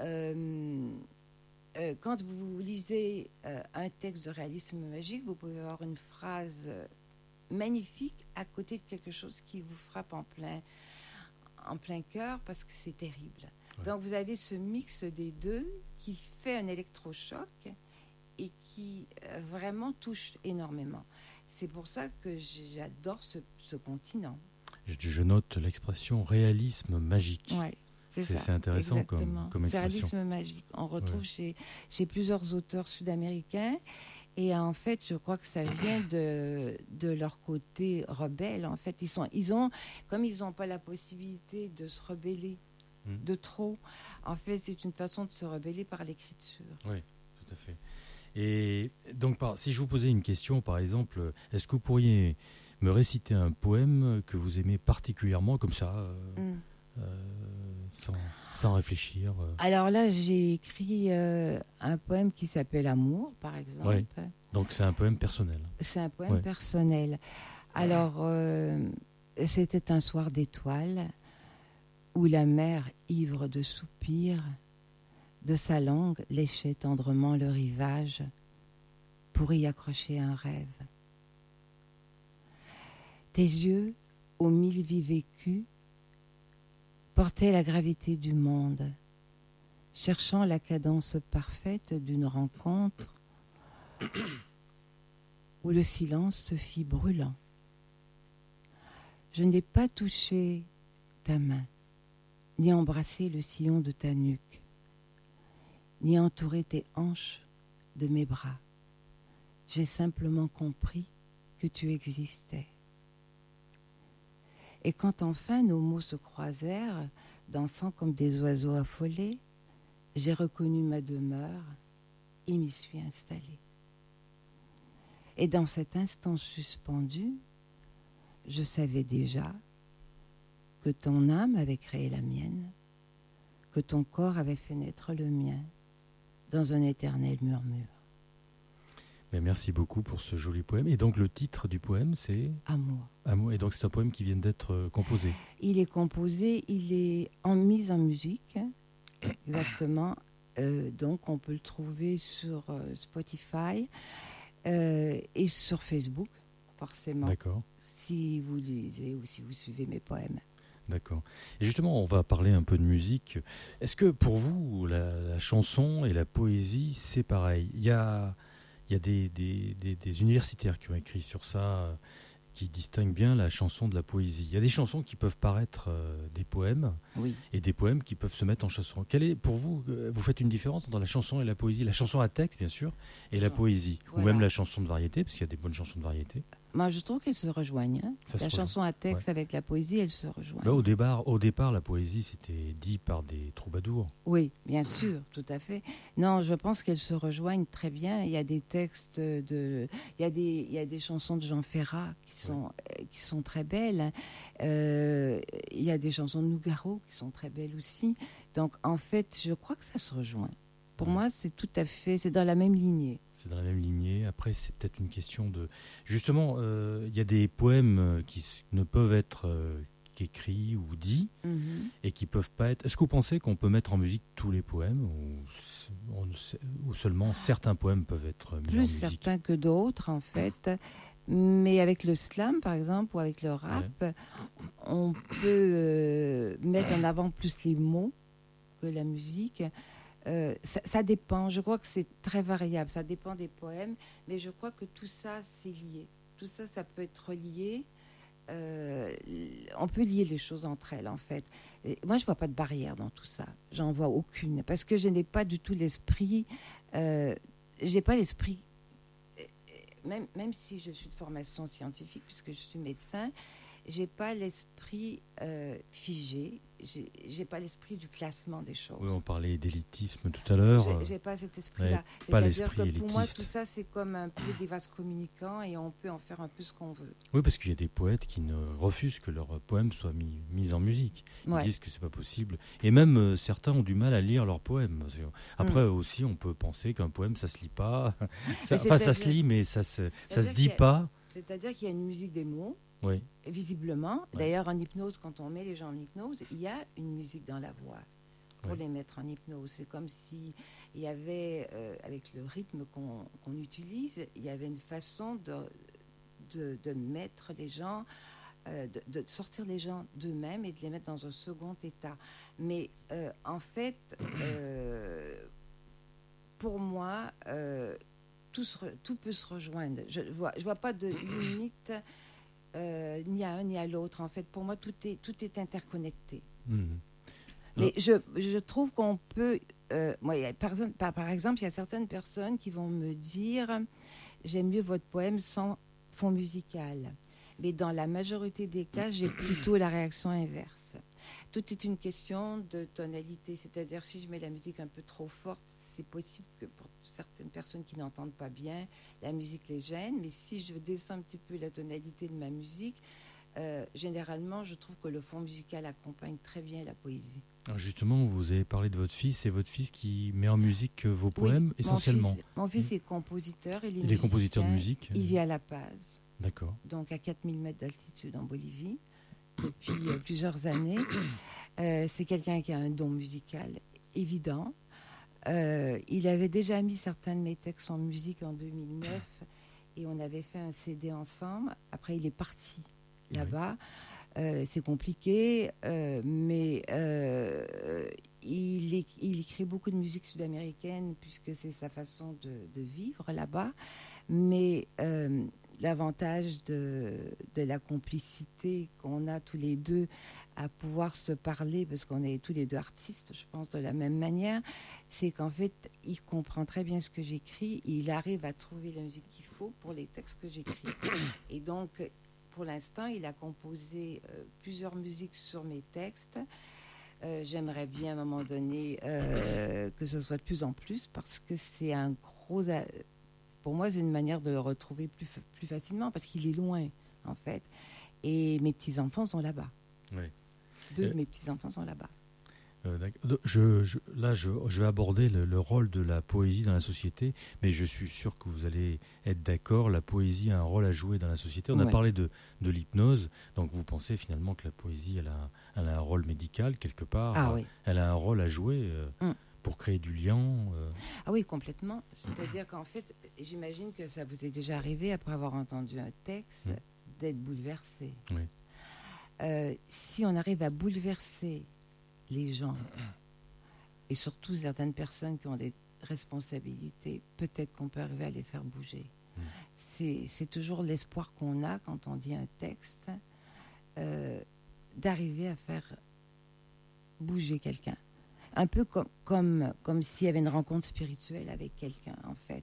quand vous lisez un texte de réalisme magique, vous pouvez avoir une phrase magnifique à côté de quelque chose qui vous frappe en plein cœur parce que c'est terrible. Ouais. Donc vous avez ce mix des deux qui fait un électrochoc et qui vraiment touche énormément. C'est pour ça que j'adore ce continent. Je note l'expression réalisme magique. Ouais, C'est intéressant exactement. comme C'est expression. réalisme magique. On retrouve chez plusieurs auteurs sud-américains. Et en fait, je crois que ça vient de leur côté rebelle. En fait, comme ils n'ont pas la possibilité de se rebeller de trop, en fait, c'est une façon de se rebeller par l'écriture. Oui, tout à fait. Et donc, si je vous posais une question, par exemple, est-ce que vous pourriez me réciter un poème que vous aimez particulièrement, comme ça, sans réfléchir Alors là, j'ai écrit un poème qui s'appelle Amour, par exemple. Ouais. Donc, c'est un poème personnel. C'est un poème Ouais. personnel. Alors, c'était un soir d'étoiles où la mer, ivre de soupirs, de sa langue léchait tendrement le rivage pour y accrocher un rêve. Tes yeux, aux 1000 vies vécues, portaient la gravité du monde, cherchant la cadence parfaite d'une rencontre où le silence se fit brûlant. Je n'ai pas touché ta main, ni embrassé le sillon de ta nuque, ni entouré tes hanches de mes bras. J'ai simplement compris que tu existais. Et quand enfin nos mots se croisèrent, dansant comme des oiseaux affolés, j'ai reconnu ma demeure et m'y suis installée. Et dans cet instant suspendu, je savais déjà que ton âme avait créé la mienne, que ton corps avait fait naître le mien, dans un éternel murmure. Mais merci beaucoup pour ce joli poème. Et donc le titre du poème, c'est Amour. Amour. Et donc c'est un poème qui vient d'être composé. Il est composé, il est mis en musique, exactement. Donc on peut le trouver sur Spotify et sur Facebook, forcément. D'accord. Si vous lisez ou si vous suivez mes poèmes. D'accord. Et justement, on va parler un peu de musique. Est-ce que pour vous, la chanson et la poésie, c'est pareil ? Il y a des universitaires qui ont écrit sur ça, qui distinguent bien la chanson de la poésie. Il y a des chansons qui peuvent paraître des poèmes, oui, et des poèmes qui peuvent se mettre en chanson. Quelle est, pour vous, vous faites une différence entre la chanson et la poésie ? La chanson à texte, bien sûr, et la poésie. Voilà. Ou même la chanson de variété, parce qu'il y a des bonnes chansons de variété. Moi, je trouve qu'elles se rejoignent. Hein. La chanson à texte avec la poésie, elles se rejoignent. Là, au départ, la poésie, c'était dit par des troubadours. Oui, bien sûr, tout à fait. Non, je pense qu'elles se rejoignent très bien. Il y a des textes il y a des chansons de Jean Ferrat qui sont très belles. Il y a des chansons de Nougaro qui sont très belles aussi. Donc, en fait, je crois que ça se rejoint. Pour moi, c'est tout à fait, c'est dans la même lignée. C'est dans la même lignée. Après, c'est peut-être une question de... Justement, il y a des poèmes qui ne peuvent être qu'écrits ou dits et qui peuvent pas être... Est-ce que vous pensez qu'on peut mettre en musique tous les poèmes ou seulement certains poèmes peuvent être mis en musique ? Plus certains que d'autres, en fait. Mais avec le slam, par exemple, ou avec le rap, on peut mettre en avant plus les mots que la musique. Ça dépend, je crois que c'est très variable, ça dépend des poèmes, mais je crois que tout ça, c'est lié. Tout ça, ça peut être lié. On peut lier les choses entre elles, en fait. Et moi, je ne vois pas de barrière dans tout ça. J'en vois aucune, parce que je n'ai pas du tout l'esprit... j'ai pas l'esprit... Même si je suis de formation scientifique, puisque je suis médecin, j'ai pas l'esprit figé. J'ai pas l'esprit du classement des choses. Oui, on parlait d'élitisme tout à l'heure. J'ai pas cet esprit-là. Pas l'esprit que élitiste. Pour moi, tout ça, c'est comme un peu des vases communicants et on peut en faire un peu ce qu'on veut. Oui, parce qu'il y a des poètes qui ne refusent que leurs poèmes soient mis en musique. Ils disent que c'est pas possible. Et même certains ont du mal à lire leurs poèmes. Après aussi, on peut penser qu'un poème, ça se lit pas. Ça se lit, mais ça se dit pas. C'est-à-dire qu'il y a une musique des mots. Oui. Visiblement. Ouais. D'ailleurs, en hypnose, quand on met les gens en hypnose, il y a une musique dans la voix pour les mettre en hypnose. C'est comme si il y avait, avec le rythme qu'on utilise, il y avait une façon de mettre les gens, de sortir les gens d'eux-mêmes et de les mettre dans un second état. Mais en fait, pour moi, tout peut se rejoindre. Je vois pas de limite. Ni à un ni à l'autre. En fait, pour moi, tout est interconnecté. Mais je trouve qu'on peut... par exemple, il y a certaines personnes qui vont me dire « J'aime mieux votre poème sans fond musical ». Mais dans la majorité des cas, j'ai plutôt la réaction inverse. Tout est une question de tonalité. C'est-à-dire, si je mets la musique un peu trop forte, c'est possible que pour certaines personnes qui n'entendent pas bien, la musique les gêne. Mais si je descends un petit peu la tonalité de ma musique, généralement, je trouve que le fond musical accompagne très bien la poésie. Alors justement, vous avez parlé de votre fils. C'est votre fils qui met en musique vos poèmes, essentiellement. Mon fils est compositeur. Il est compositeur de musique. Il vit à La Paz. D'accord. Donc à 4000 mètres d'altitude en Bolivie, depuis plusieurs années. C'est quelqu'un qui a un don musical évident. Il avait déjà mis certains de mes textes en musique en 2009 et on avait fait un CD ensemble. Après, il est parti là-bas. C'est compliqué, mais il écrit beaucoup de musique sud-américaine puisque c'est sa façon de vivre là-bas. Mais l'avantage de la complicité qu'on a tous les deux à pouvoir se parler, parce qu'on est tous les deux artistes, je pense, de la même manière, c'est qu'en fait, il comprend très bien ce que j'écris et il arrive à trouver la musique qu'il faut pour les textes que j'écris. Et donc, pour l'instant, il a composé plusieurs musiques sur mes textes. J'aimerais bien à un moment donné que ce soit de plus en plus parce que c'est un gros... Pour moi, c'est une manière de le retrouver plus facilement parce qu'il est loin, en fait. Et mes petits-enfants sont là-bas. Oui. Deux de mes petits-enfants sont là-bas. Je vais aborder le rôle de la poésie dans la société, mais je suis sûr que vous allez être d'accord, la poésie a un rôle à jouer dans la société. On a parlé de l'hypnose, donc vous pensez finalement que la poésie, elle a un rôle médical quelque part, Ah oui. Elle a un rôle à jouer pour créer du lien. Ah oui, complètement. C'est-à-dire qu'en fait, j'imagine que ça vous est déjà arrivé, après avoir entendu un texte, d'être bouleversé. Oui. Si on arrive à bouleverser les gens, et surtout certaines personnes qui ont des responsabilités, peut-être qu'on peut arriver à les faire bouger. C'est toujours l'espoir qu'on a quand on dit un texte, d'arriver à faire bouger quelqu'un. Un peu comme s'il y avait une rencontre spirituelle avec quelqu'un, en fait.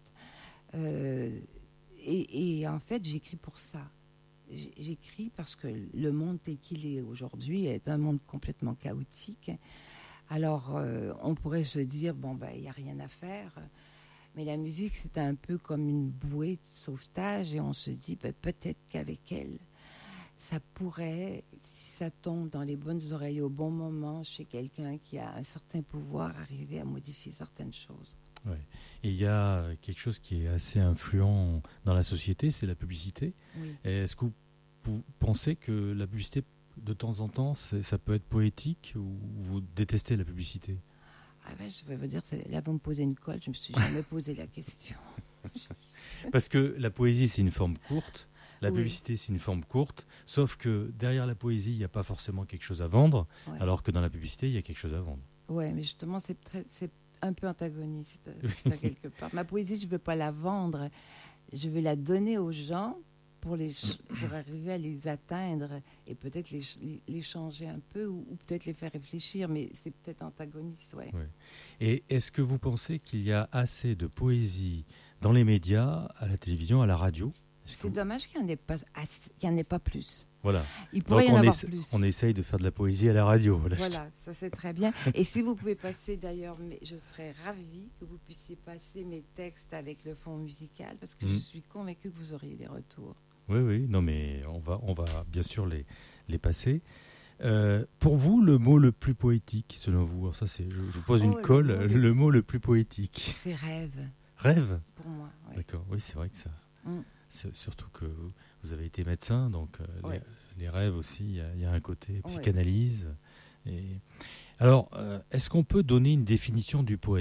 Et en fait, j'écris pour ça. J'écris parce que le monde tel qu'il est aujourd'hui est un monde complètement chaotique. Alors, on pourrait se dire, il n'y a rien à faire. Mais la musique, c'est un peu comme une bouée de sauvetage. Et on se dit, peut-être qu'avec elle, ça pourrait, si ça tombe dans les bonnes oreilles au bon moment, chez quelqu'un qui a un certain pouvoir, arriver à modifier certaines choses. Ouais. Et il y a quelque chose qui est assez influent dans la société, c'est la publicité. Oui. Est-ce que vous pensez que la publicité, de temps en temps, ça peut être poétique ou vous détestez la publicité ? Je vais vous dire, là vous me posez une colle, je ne me suis jamais posé la question. Parce que la poésie, c'est une forme courte, la publicité, c'est une forme courte, sauf que derrière la poésie, il n'y a pas forcément quelque chose à vendre, alors que dans la publicité, il y a quelque chose à vendre. Oui, mais justement, c'est un peu antagoniste, ça, quelque part. Ma poésie, je ne veux pas la vendre, je veux la donner aux gens pour arriver à les atteindre et peut-être les changer un peu ou peut-être les faire réfléchir, mais c'est peut-être antagoniste, ouais. Et est-ce que vous pensez qu'il y a assez de poésie dans les médias, à la télévision, à la radio ? C'est dommage qu'il n'y en ait pas plus. Voilà. Il pourrait y en avoir plus. On essaye de faire de la poésie à la radio. Voilà, ça c'est très bien. Et si vous pouvez passer d'ailleurs, je serais ravie que vous puissiez passer mes textes avec le fond musical parce que je suis convaincue que vous auriez des retours. Oui, non mais on va bien sûr les passer. Pour vous, le mot le plus poétique, selon vous, alors ça je vous pose une colle, le mot le plus poétique. C'est rêve. Rêve ? Pour moi, oui. D'accord, oui, c'est vrai que ça... Surtout que vous avez été médecin, donc les rêves aussi, il y a un côté psychanalyse. Et... Alors, est-ce qu'on peut donner une définition du poète ?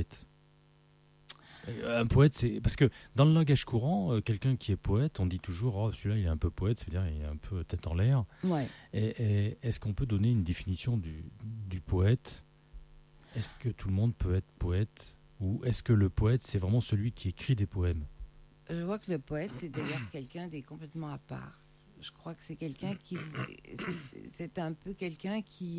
Un poète, c'est... Parce que dans le langage courant, quelqu'un qui est poète, on dit toujours « celui-là, il est un peu poète », c'est-à-dire il est un peu tête en l'air. Ouais. Et est-ce qu'on peut donner une définition du poète ? Est-ce que tout le monde peut être poète ? Ou est-ce que le poète, c'est vraiment celui qui écrit des poèmes ? Je vois que le poète, c'est d'ailleurs quelqu'un de complètement à part. Je crois que c'est quelqu'un qui... C'est un peu quelqu'un qui...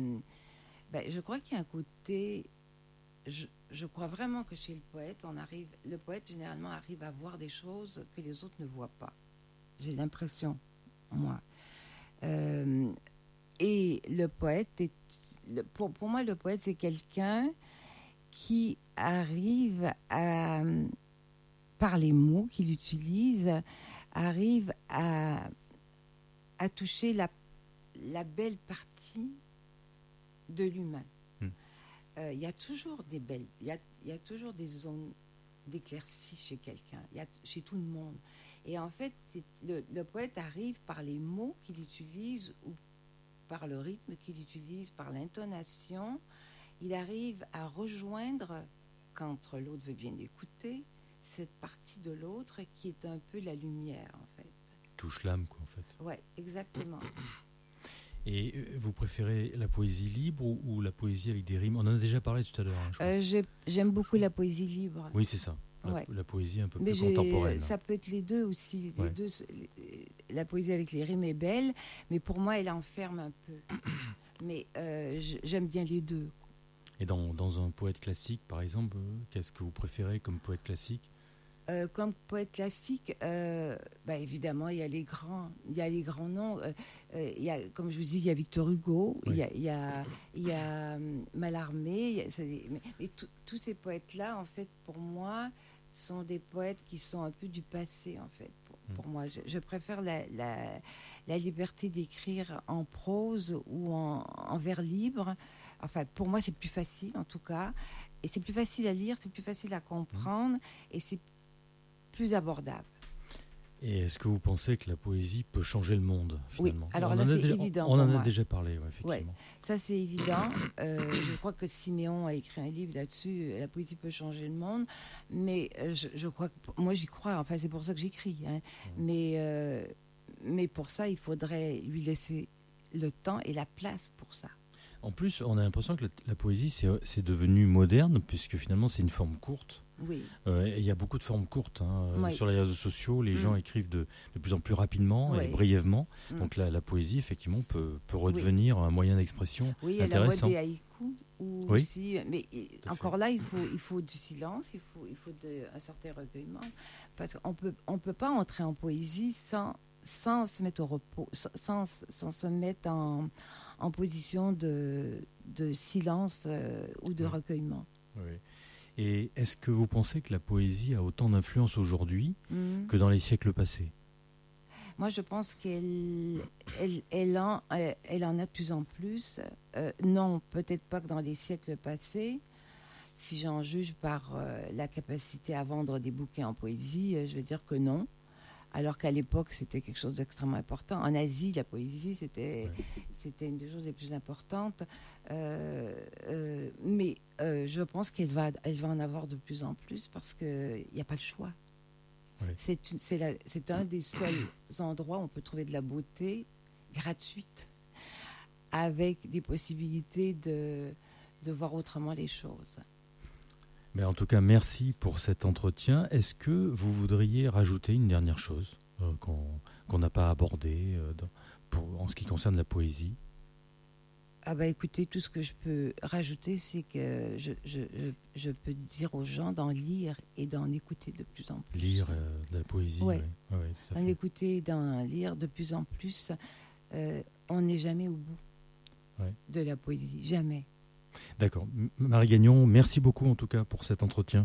je crois qu'il y a un côté... Je crois vraiment que chez le poète, le poète généralement arrive à voir des choses que les autres ne voient pas. J'ai l'impression, moi. Et le poète pour moi, le poète, c'est quelqu'un qui arrive à... par les mots qu'il utilise, arrive à toucher la belle partie de l'humain. Il y a toujours des belles, il y a toujours des zones d'éclaircie chez quelqu'un, chez tout le monde. Et en fait, le poète arrive par les mots qu'il utilise ou par le rythme qu'il utilise, par l'intonation, il arrive à rejoindre, quand l'autre veut bien l'écouter, cette partie de l'autre qui est un peu la lumière, en fait. Touche l'âme, quoi, en fait. Oui, exactement. Et vous préférez la poésie libre ou la poésie avec des rimes ? On en a déjà parlé tout à l'heure. J'aime beaucoup la poésie libre. Oui, c'est ça. La poésie un peu plus mais contemporaine. Ça peut être les deux aussi. La poésie avec les rimes est belle, mais pour moi, elle enferme un peu. Mais j'aime bien les deux. Et dans un poète classique, par exemple, qu'est-ce que vous préférez comme poète classique ? Comme poète classique, évidemment, il y a les grands noms. Comme je vous dis, il y a Victor Hugo, Oui. il y a Mallarmé. Mais tous ces poètes-là, en fait, pour moi, sont des poètes qui sont un peu du passé, en fait. Pour moi, je préfère la liberté d'écrire en prose ou en vers libre. Enfin, pour moi, c'est plus facile, en tout cas. Et c'est plus facile à lire, c'est plus facile à comprendre, et c'est plus abordable. Et est-ce que vous pensez que la poésie peut changer le monde, finalement? Oui, alors on là, en a c'est déjà, évident on pour en moi. a déjà parlé, effectivement. Ouais, ça, c'est évident. Je crois que Siméon a écrit un livre là-dessus, La poésie peut changer le monde. Mais je crois que... Moi, j'y crois. Enfin, c'est pour ça que j'écris. Hein. Mais pour ça, il faudrait lui laisser le temps et la place pour ça. En plus, on a l'impression que la poésie, c'est devenu moderne, puisque finalement, c'est une forme courte. Oui. Il y a beaucoup de formes courtes. Oui. Sur les réseaux sociaux, les gens écrivent de plus en plus rapidement et brièvement. Donc la poésie, effectivement, peut redevenir un moyen d'expression intéressant. Oui, il y a la voix des haïkus aussi. Mais encore là, il faut du silence, il faut un certain recueillement. Parce qu'on peut pas entrer en poésie sans se mettre au repos, sans se mettre en position de silence ou de recueillement. Oui. Et est-ce que vous pensez que la poésie a autant d'influence aujourd'hui que dans les siècles passés? Moi, je pense qu'elle en a de plus en plus. Non, peut-être pas que dans les siècles passés. Si j'en juge par la capacité à vendre des bouquins en poésie, je vais dire que non. Alors qu'à l'époque, c'était quelque chose d'extrêmement important. En Asie, la poésie, c'était une des choses les plus importantes. Mais je pense qu'elle va en avoir de plus en plus parce qu'il n'y a pas le choix. Ouais. C'est un des seuls endroits où on peut trouver de la beauté gratuite, avec des possibilités de voir autrement les choses. Mais en tout cas, merci pour cet entretien. Est-ce que vous voudriez rajouter une dernière chose qu'on n'a pas abordée en ce qui concerne la poésie? Écoutez, tout ce que je peux rajouter, c'est que je peux dire aux gens d'en lire et d'en écouter de plus en plus. Lire de la poésie, oui. D'en écouter et d'en lire de plus en plus. On n'est jamais au bout de la poésie, jamais. D'accord. Marie Gagnon, merci beaucoup en tout cas pour cet entretien.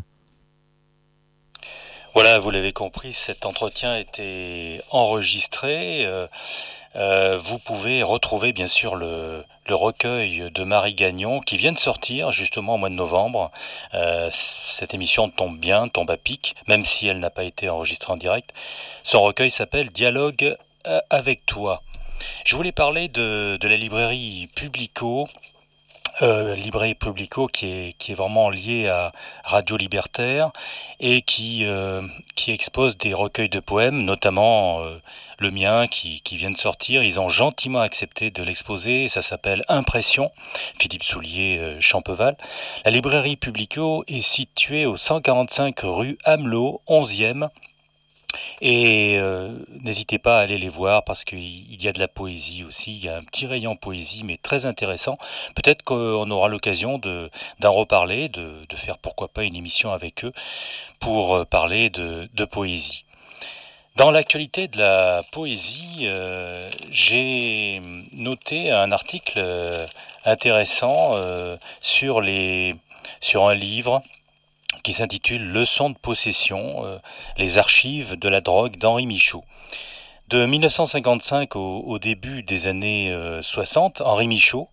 Voilà, vous l'avez compris, cet entretien a été enregistré. Vous pouvez retrouver bien sûr le recueil de Marie Gagnon qui vient de sortir justement au mois de novembre. Cette émission tombe à pic, même si elle n'a pas été enregistrée en direct. Son recueil s'appelle Dialogue avec toi. Je voulais parler de la librairie Publico. Librairie Publico qui est vraiment liée à Radio Libertaire et qui expose des recueils de poèmes, notamment le mien qui vient de sortir. Ils ont gentiment accepté de l'exposer. Ça s'appelle Impression, Philippe Soulier, Champeval. La librairie Publico est située au 145 rue Amelot, 11e. Et n'hésitez pas à aller les voir parce qu'il y a de la poésie aussi, il y a un petit rayon poésie mais très intéressant. Peut-être qu'on aura l'occasion d'en reparler, de faire pourquoi pas une émission avec eux pour parler de poésie. Dans l'actualité de la poésie, j'ai noté un article intéressant sur un livre qui s'intitule « Leçons de possession, les archives de la drogue » d'Henri Michaud. De 1955 au début des années 60, Henri Michaud,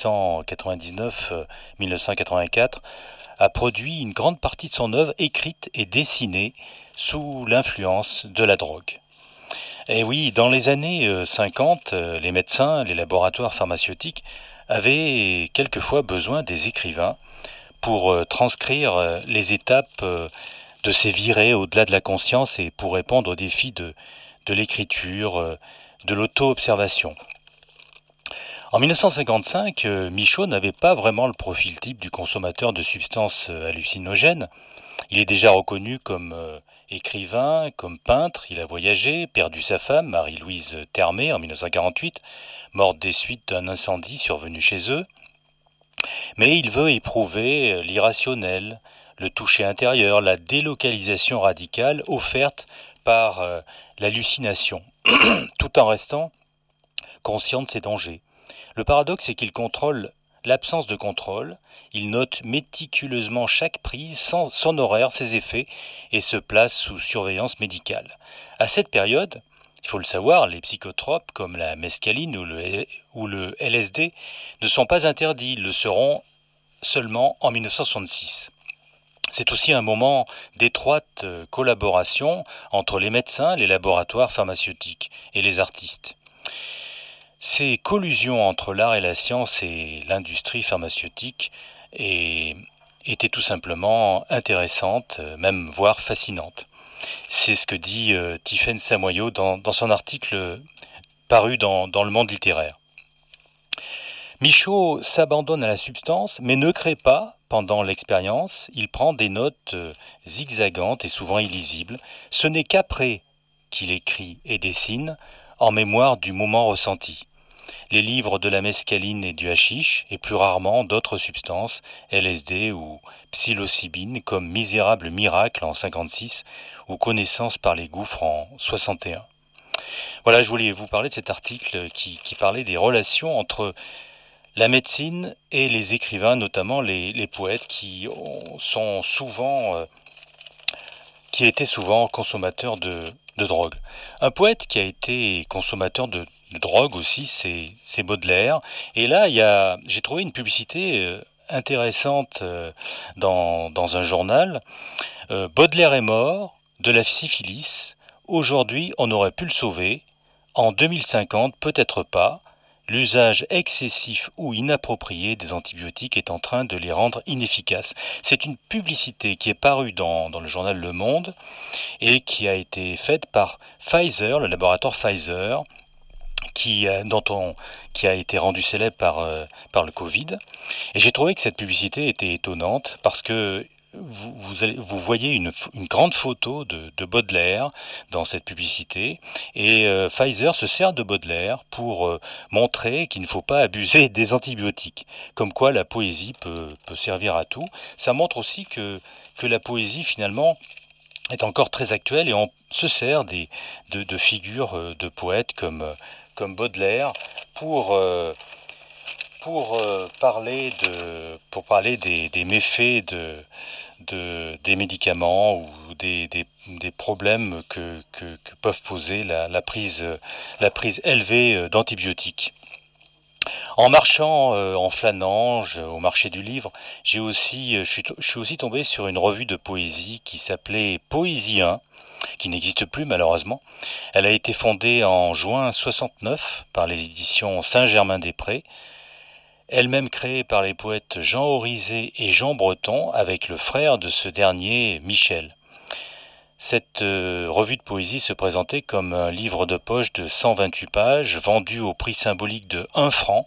1899-1984, a produit une grande partie de son œuvre écrite et dessinée sous l'influence de la drogue. Et oui, dans les années 50, les médecins, les laboratoires pharmaceutiques avaient quelquefois besoin des écrivains pour transcrire les étapes de ces virées au-delà de la conscience et pour répondre aux défis de l'écriture, de l'auto-observation. En 1955, Michaud n'avait pas vraiment le profil type du consommateur de substances hallucinogènes. Il est déjà reconnu comme écrivain, comme peintre. Il a voyagé, perdu sa femme, Marie-Louise Thermé, en 1948, morte des suites d'un incendie survenu chez eux. Mais il veut éprouver l'irrationnel, le toucher intérieur, la délocalisation radicale offerte par l'hallucination, tout en restant conscient de ses dangers. Le paradoxe est qu'il contrôle l'absence de contrôle, il note méticuleusement chaque prise, son horaire, ses effets, et se place sous surveillance médicale. À cette période, il faut le savoir, les psychotropes comme la mescaline ou le LSD ne sont pas interdits, ils le seront seulement en 1966. C'est aussi un moment d'étroite collaboration entre les médecins, les laboratoires pharmaceutiques et les artistes. Ces collusions entre l'art et la science et l'industrie pharmaceutique étaient tout simplement intéressantes, même voire fascinantes. C'est ce que dit Tiffaine Samoyau dans son article paru dans Le Monde littéraire. Michaud s'abandonne à la substance, mais ne crée pas pendant l'expérience. Il prend des notes zigzagantes et souvent illisibles. Ce n'est qu'après qu'il écrit et dessine en mémoire du moment ressenti. Les livres de la mescaline et du hashish, et plus rarement d'autres substances, LSD ou psilocybine, comme Misérable miracle en 56 ou Connaissance par les gouffres en 61. Voilà, je voulais vous parler de cet article qui parlait des relations entre la médecine et les écrivains, notamment les poètes qui étaient souvent consommateurs de drogue. Un poète qui a été consommateur de drogue aussi, c'est Baudelaire. Et là, j'ai trouvé une publicité intéressante dans un journal. Baudelaire est mort de la syphilis. Aujourd'hui, on aurait pu le sauver. En 2050, peut-être pas. L'usage excessif ou inapproprié des antibiotiques est en train de les rendre inefficaces. C'est une publicité qui est parue dans le journal Le Monde et qui a été faite par Pfizer, le laboratoire Pfizer, qui a été rendu célèbre par le Covid. Et j'ai trouvé que cette publicité était étonnante parce que vous voyez une grande photo de Baudelaire dans cette publicité et Pfizer se sert de Baudelaire pour montrer qu'il ne faut pas abuser des antibiotiques. Comme quoi la poésie peut servir à tout. Ça montre aussi que la poésie finalement est encore très actuelle et on se sert de figures de poètes comme Baudelaire pour parler des méfaits des médicaments ou des problèmes que peuvent poser la prise élevée d'antibiotiques. En marchant, en flânant au marché du livre, je suis aussi tombé sur une revue de poésie qui s'appelait Poésie 1, qui n'existe plus malheureusement. Elle a été fondée en juin 69 par les éditions Saint-Germain-des-Prés, elle-même créée par les poètes Jean Orizet et Jean Breton avec le frère de ce dernier, Michel. Cette revue de poésie se présentait comme un livre de poche de 128 pages, vendu au prix symbolique de 1 franc.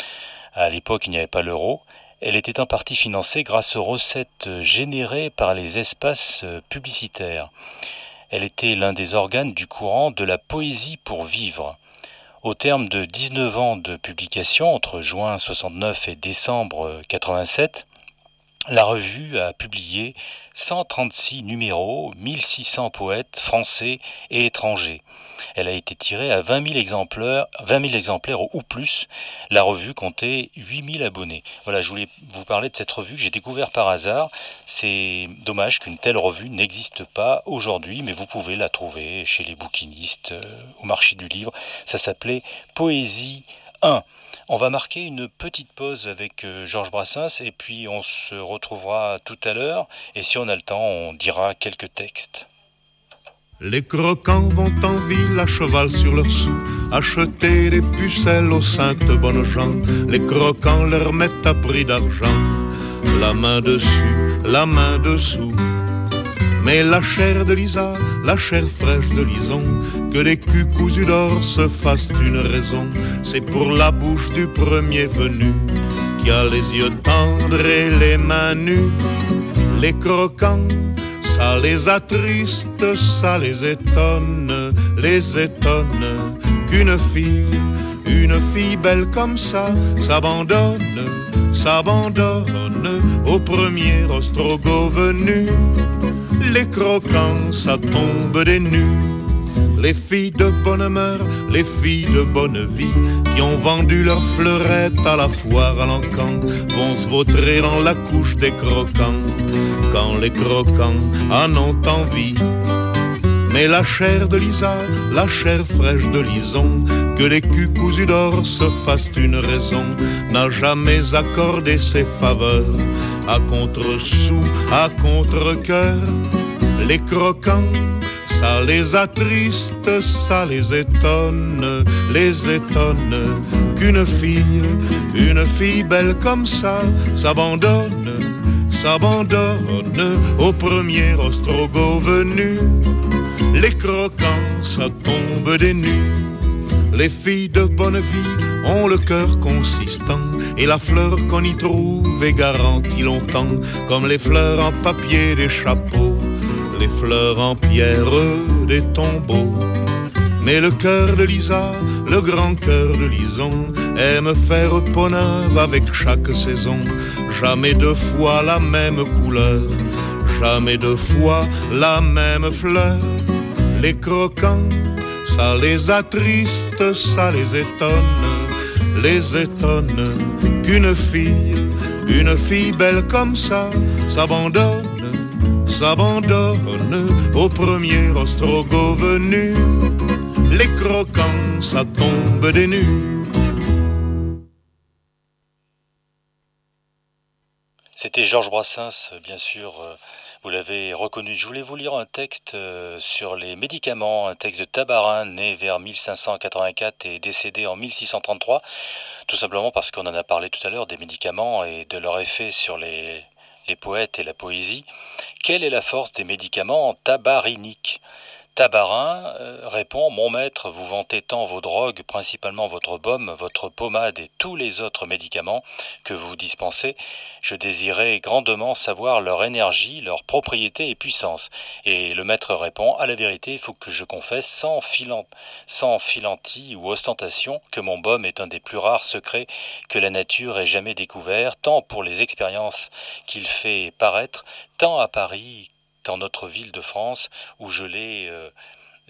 À l'époque, il n'y avait pas l'euro. Elle était en partie financée grâce aux recettes générées par les espaces publicitaires. Elle était l'un des organes du courant de la poésie pour vivre. Au terme de 19 ans de publication, entre juin 69 et décembre 87, la revue a publié 136 numéros, 1600 poètes français et étrangers. Elle a été tirée à 20 000 exemplaires ou plus. La revue comptait 8 000 abonnés. Voilà, je voulais vous parler de cette revue que j'ai découverte par hasard. C'est dommage qu'une telle revue n'existe pas aujourd'hui, mais vous pouvez la trouver chez les bouquinistes, au marché du livre. Ça s'appelait Poésie 1. On va marquer une petite pause avec Georges Brassens et puis on se retrouvera tout à l'heure. Et si on a le temps, on dira quelques textes. Les croquants vont en ville à cheval sur leurs sous, acheter des pucelles aux saintes bonnes gens. Les croquants leur mettent à prix d'argent, la main dessus, la main dessous. Mais la chair de Lisa, la chair fraîche de Lison, que les culs cousus d'or se fassent une raison, c'est pour la bouche du premier venu, qui a les yeux tendres et les mains nues. Les croquants, ça les attriste, ça les étonne qu'une fille belle comme ça, s'abandonne au premier ostrogoth venu. Les croquants, ça tombe des nues. Les filles de bonne humeur, les filles de bonne vie, qui ont vendu leurs fleurettes à la foire à l'encan, vont se vautrer dans la couche des croquants, quand les croquants en ont envie. Mais la chair de Lisa, la chair fraîche de Lison, que les culs cousus d'or se fassent une raison, n'a jamais accordé ses faveurs, à contre-sou, à contre-cœur. Les croquants, ça les attriste, ça les étonne qu'une fille belle comme ça, s'abandonne au premier ostrogoth venu. Les croquants, ça tombe des nues. Les filles de bonne vie ont le cœur consistant, et la fleur qu'on y trouve est garantie longtemps, comme les fleurs en papier des chapeaux, les fleurs en pierre des tombeaux. Mais le cœur de Lisa, le grand cœur de Lison, aime faire peau neuve avec chaque saison. Jamais deux fois la même couleur, jamais deux fois la même fleur. Les croquants, ça les attriste, ça les étonne qu'une fille belle comme ça, s'abandonne au premier ostrogoth venu. Les croquants, ça tombe des nues. C'était Georges Brassens, bien sûr, vous l'avez reconnu. Je voulais vous lire un texte sur les médicaments, un texte de Tabarin, né vers 1584 et décédé en 1633, tout simplement parce qu'on en a parlé tout à l'heure des médicaments et de leur effet sur les poètes et la poésie. Quelle est la force des médicaments tabariniques ? Tabarin répond « Mon maître, vous vantez tant vos drogues, principalement votre baume, votre pommade et tous les autres médicaments que vous dispensez. Je désirais grandement savoir leur énergie, leur propriété et puissance. » Et le maître répond « À la vérité, il faut que je confesse sans filantie ou ostentation que mon baume est un des plus rares secrets que la nature ait jamais découvert, tant pour les expériences qu'il fait paraître, tant à Paris qu'en notre ville de France, où je l'ai distribué. »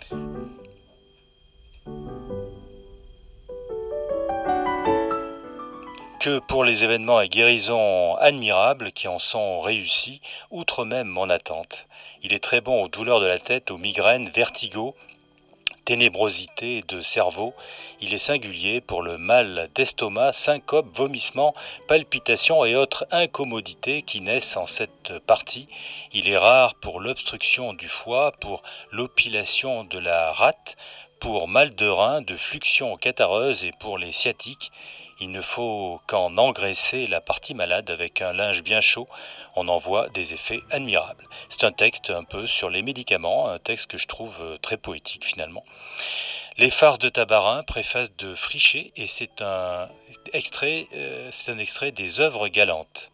Que pour les événements et guérisons admirables qui en sont réussis, outre même mon attente. Il est très bon aux douleurs de la tête, aux migraines, vertigo, ténébrosité de cerveau. Il est singulier pour le mal d'estomac, syncope, vomissement, palpitations et autres incommodités qui naissent en cette partie. Il est rare pour l'obstruction du foie, pour l'opilation de la rate, pour mal de rein, de fluxion catareuse et pour les sciatiques. Il ne faut qu'en engraisser la partie malade avec un linge bien chaud. On en voit des effets admirables. C'est un texte un peu sur les médicaments, un texte que je trouve très poétique finalement. Les farces de Tabarin, préface de Frichet, et c'est un extrait des œuvres galantes.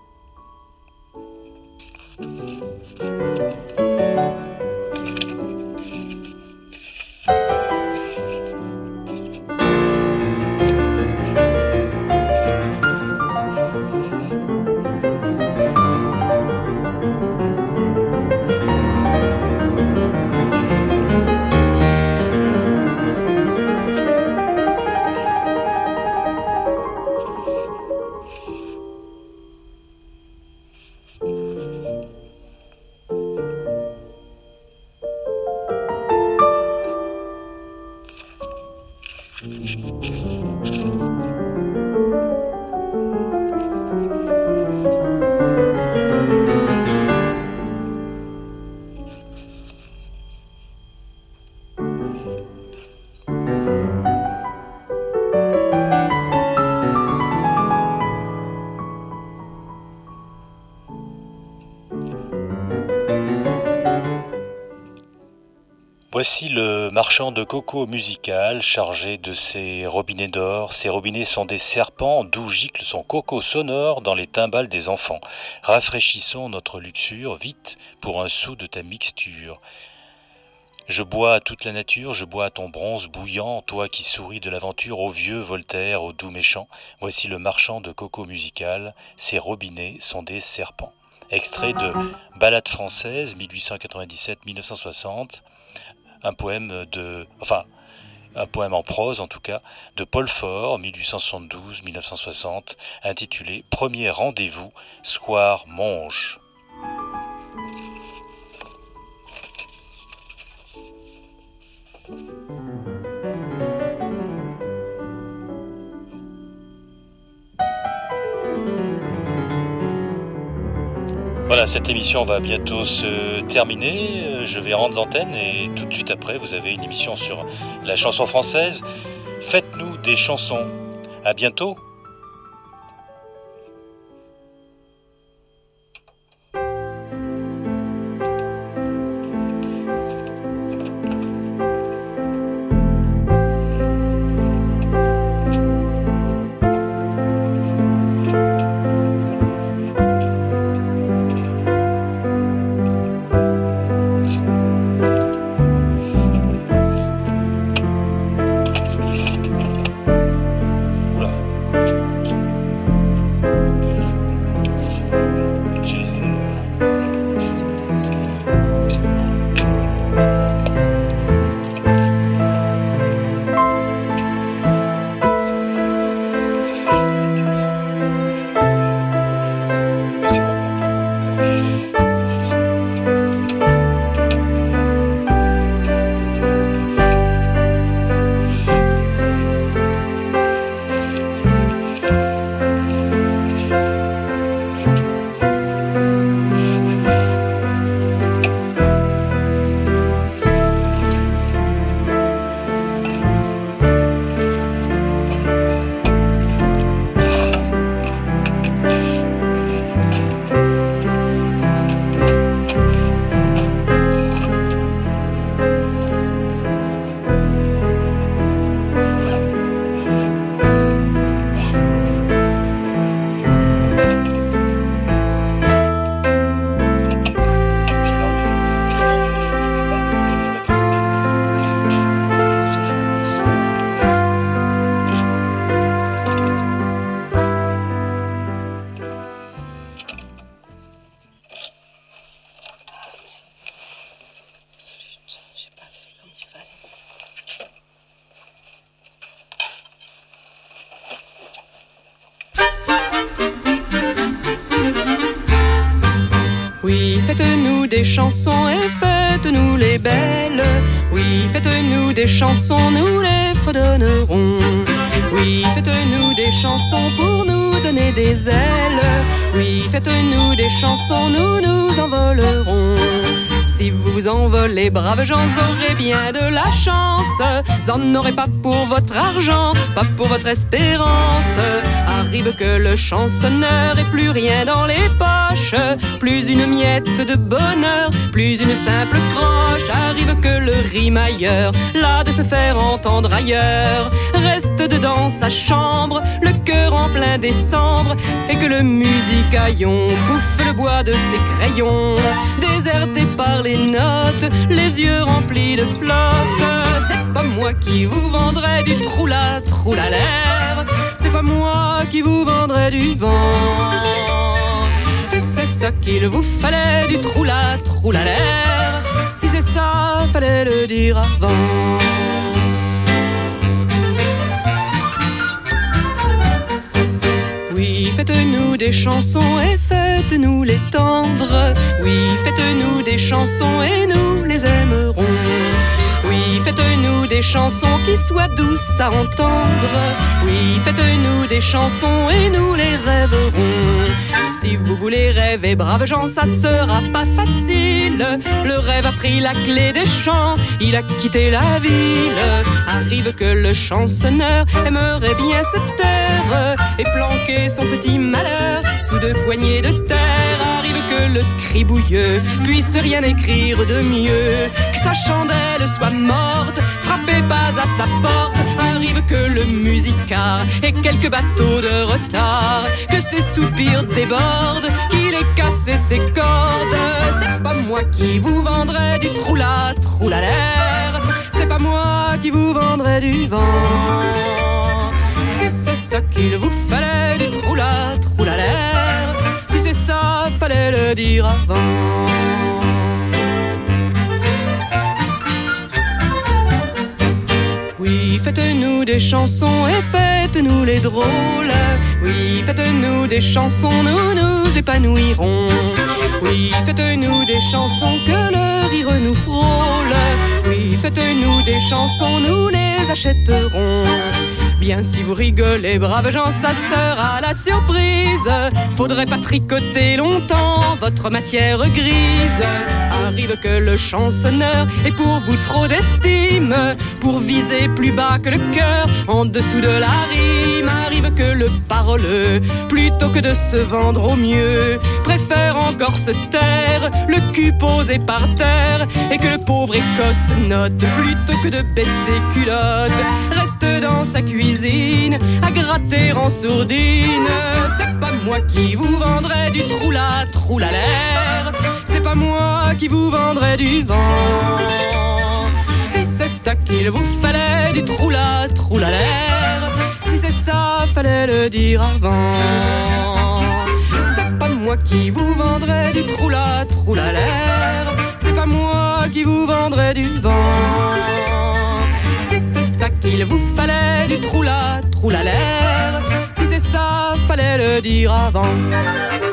Voici le marchand de coco musical chargé de ses robinets d'or. Ces robinets sont des serpents d'où gicle son coco sonore dans les timbales des enfants. Rafraîchissons notre luxure, vite, pour un sou de ta mixture. Je bois à toute la nature, je bois à ton bronze bouillant, toi qui souris de l'aventure au vieux Voltaire, au doux méchant. Voici le marchand de coco musical, ses robinets sont des serpents. Extrait de Ballade française, 1897-1960, un poème en prose en tout cas, de Paul Faure, 1872-1960, intitulé « Premier rendez-vous, Square Monge ». Voilà, cette émission va bientôt se terminer. Je vais rendre l'antenne et tout de suite après, vous avez une émission sur la chanson française. Faites-nous des chansons. À bientôt. Oui, faites-nous des chansons et faites-nous les belles. Oui, faites-nous des chansons, nous les fredonnerons. Oui, faites-nous des chansons pour nous donner des ailes. Oui, faites-nous des chansons, nous nous envolerons. Si vous vous envolez, braves gens, aurez bien de la chance. Vous en aurez pas pour votre argent, pas pour votre espérance. Arrive que le chansonneur ait plus rien dans les poches, plus une miette de bonheur, plus une simple croche. Arrive que le rimailleur, là de se faire entendre ailleurs, reste dedans sa chambre, le cœur en plein décembre, et que le musicaillon bouffe le bois de ses crayons, déserté par les notes, les yeux remplis de flotte. C'est pas moi qui vous vendrai du troula troula l'air, c'est pas moi qui vous vendrai du vent. Si c'est ça qu'il vous fallait, du troula troula l'air, si c'est ça, fallait le dire avant. Oui, faites-nous des chansons et faites-nous les tendre. Oui, faites-nous des chansons et nous les aimerons. Oui, faites-nous des chansons qui soient douces à entendre. Oui, faites-nous des chansons et nous les rêverons. Si vous voulez rêver, braves gens, ça sera pas facile. Le rêve a pris la clé des champs, il a quitté la ville. Arrive que le chansonneur aimerait bien se taire et planquer son petit malheur sous 2 poignées de terre. Arrive que le scribouilleux puisse rien écrire de mieux, que sa chandelle soit morte, frappez pas à sa porte. Arrive que le musicard ait quelques bateaux de retard, que ses soupirs débordent, qu'il ait cassé casser ses cordes. C'est pas moi qui vous vendrai du troula-troula-l'air. C'est pas moi qui vous vendrai du vent. Si c'est ça qu'il vous fallait, du troula-troula-l'air. Si c'est ça, fallait le dire avant. Oui, faites-nous des chansons et faites-nous les drôles. Oui, faites-nous des chansons, nous nous épanouirons. Oui, faites-nous des chansons que le rire nous frôle. Oui, faites-nous des chansons, nous les achèterons. Bien si vous rigolez, braves gens, ça sera la surprise. Faudrait pas tricoter longtemps votre matière grise. Arrive que le chansonneur ait pour vous trop d'estime, pour viser plus bas que le cœur, en dessous de la rime. Arrive que le paroleux, plutôt que de se vendre au mieux, préfère encore se taire, le cul posé par terre, et que le pauvre Écosse note, plutôt que de baisser culotte, reste dans sa cuisine, à gratter en sourdine. C'est pas moi qui vous vendrai du troula-troula-l'air. C'est pas moi qui vous vendrai du vent. Si c'est ça qu'il vous fallait, du troula-troula-l'air. Si c'est ça, fallait le dire avant. C'est pas moi qui vous vendrai du troula-troula-l'air. C'est pas moi qui vous vendrai du vent. Si c'est ça qu'il vous fallait, du troula-troula-l'air. Si c'est ça, fallait le dire avant.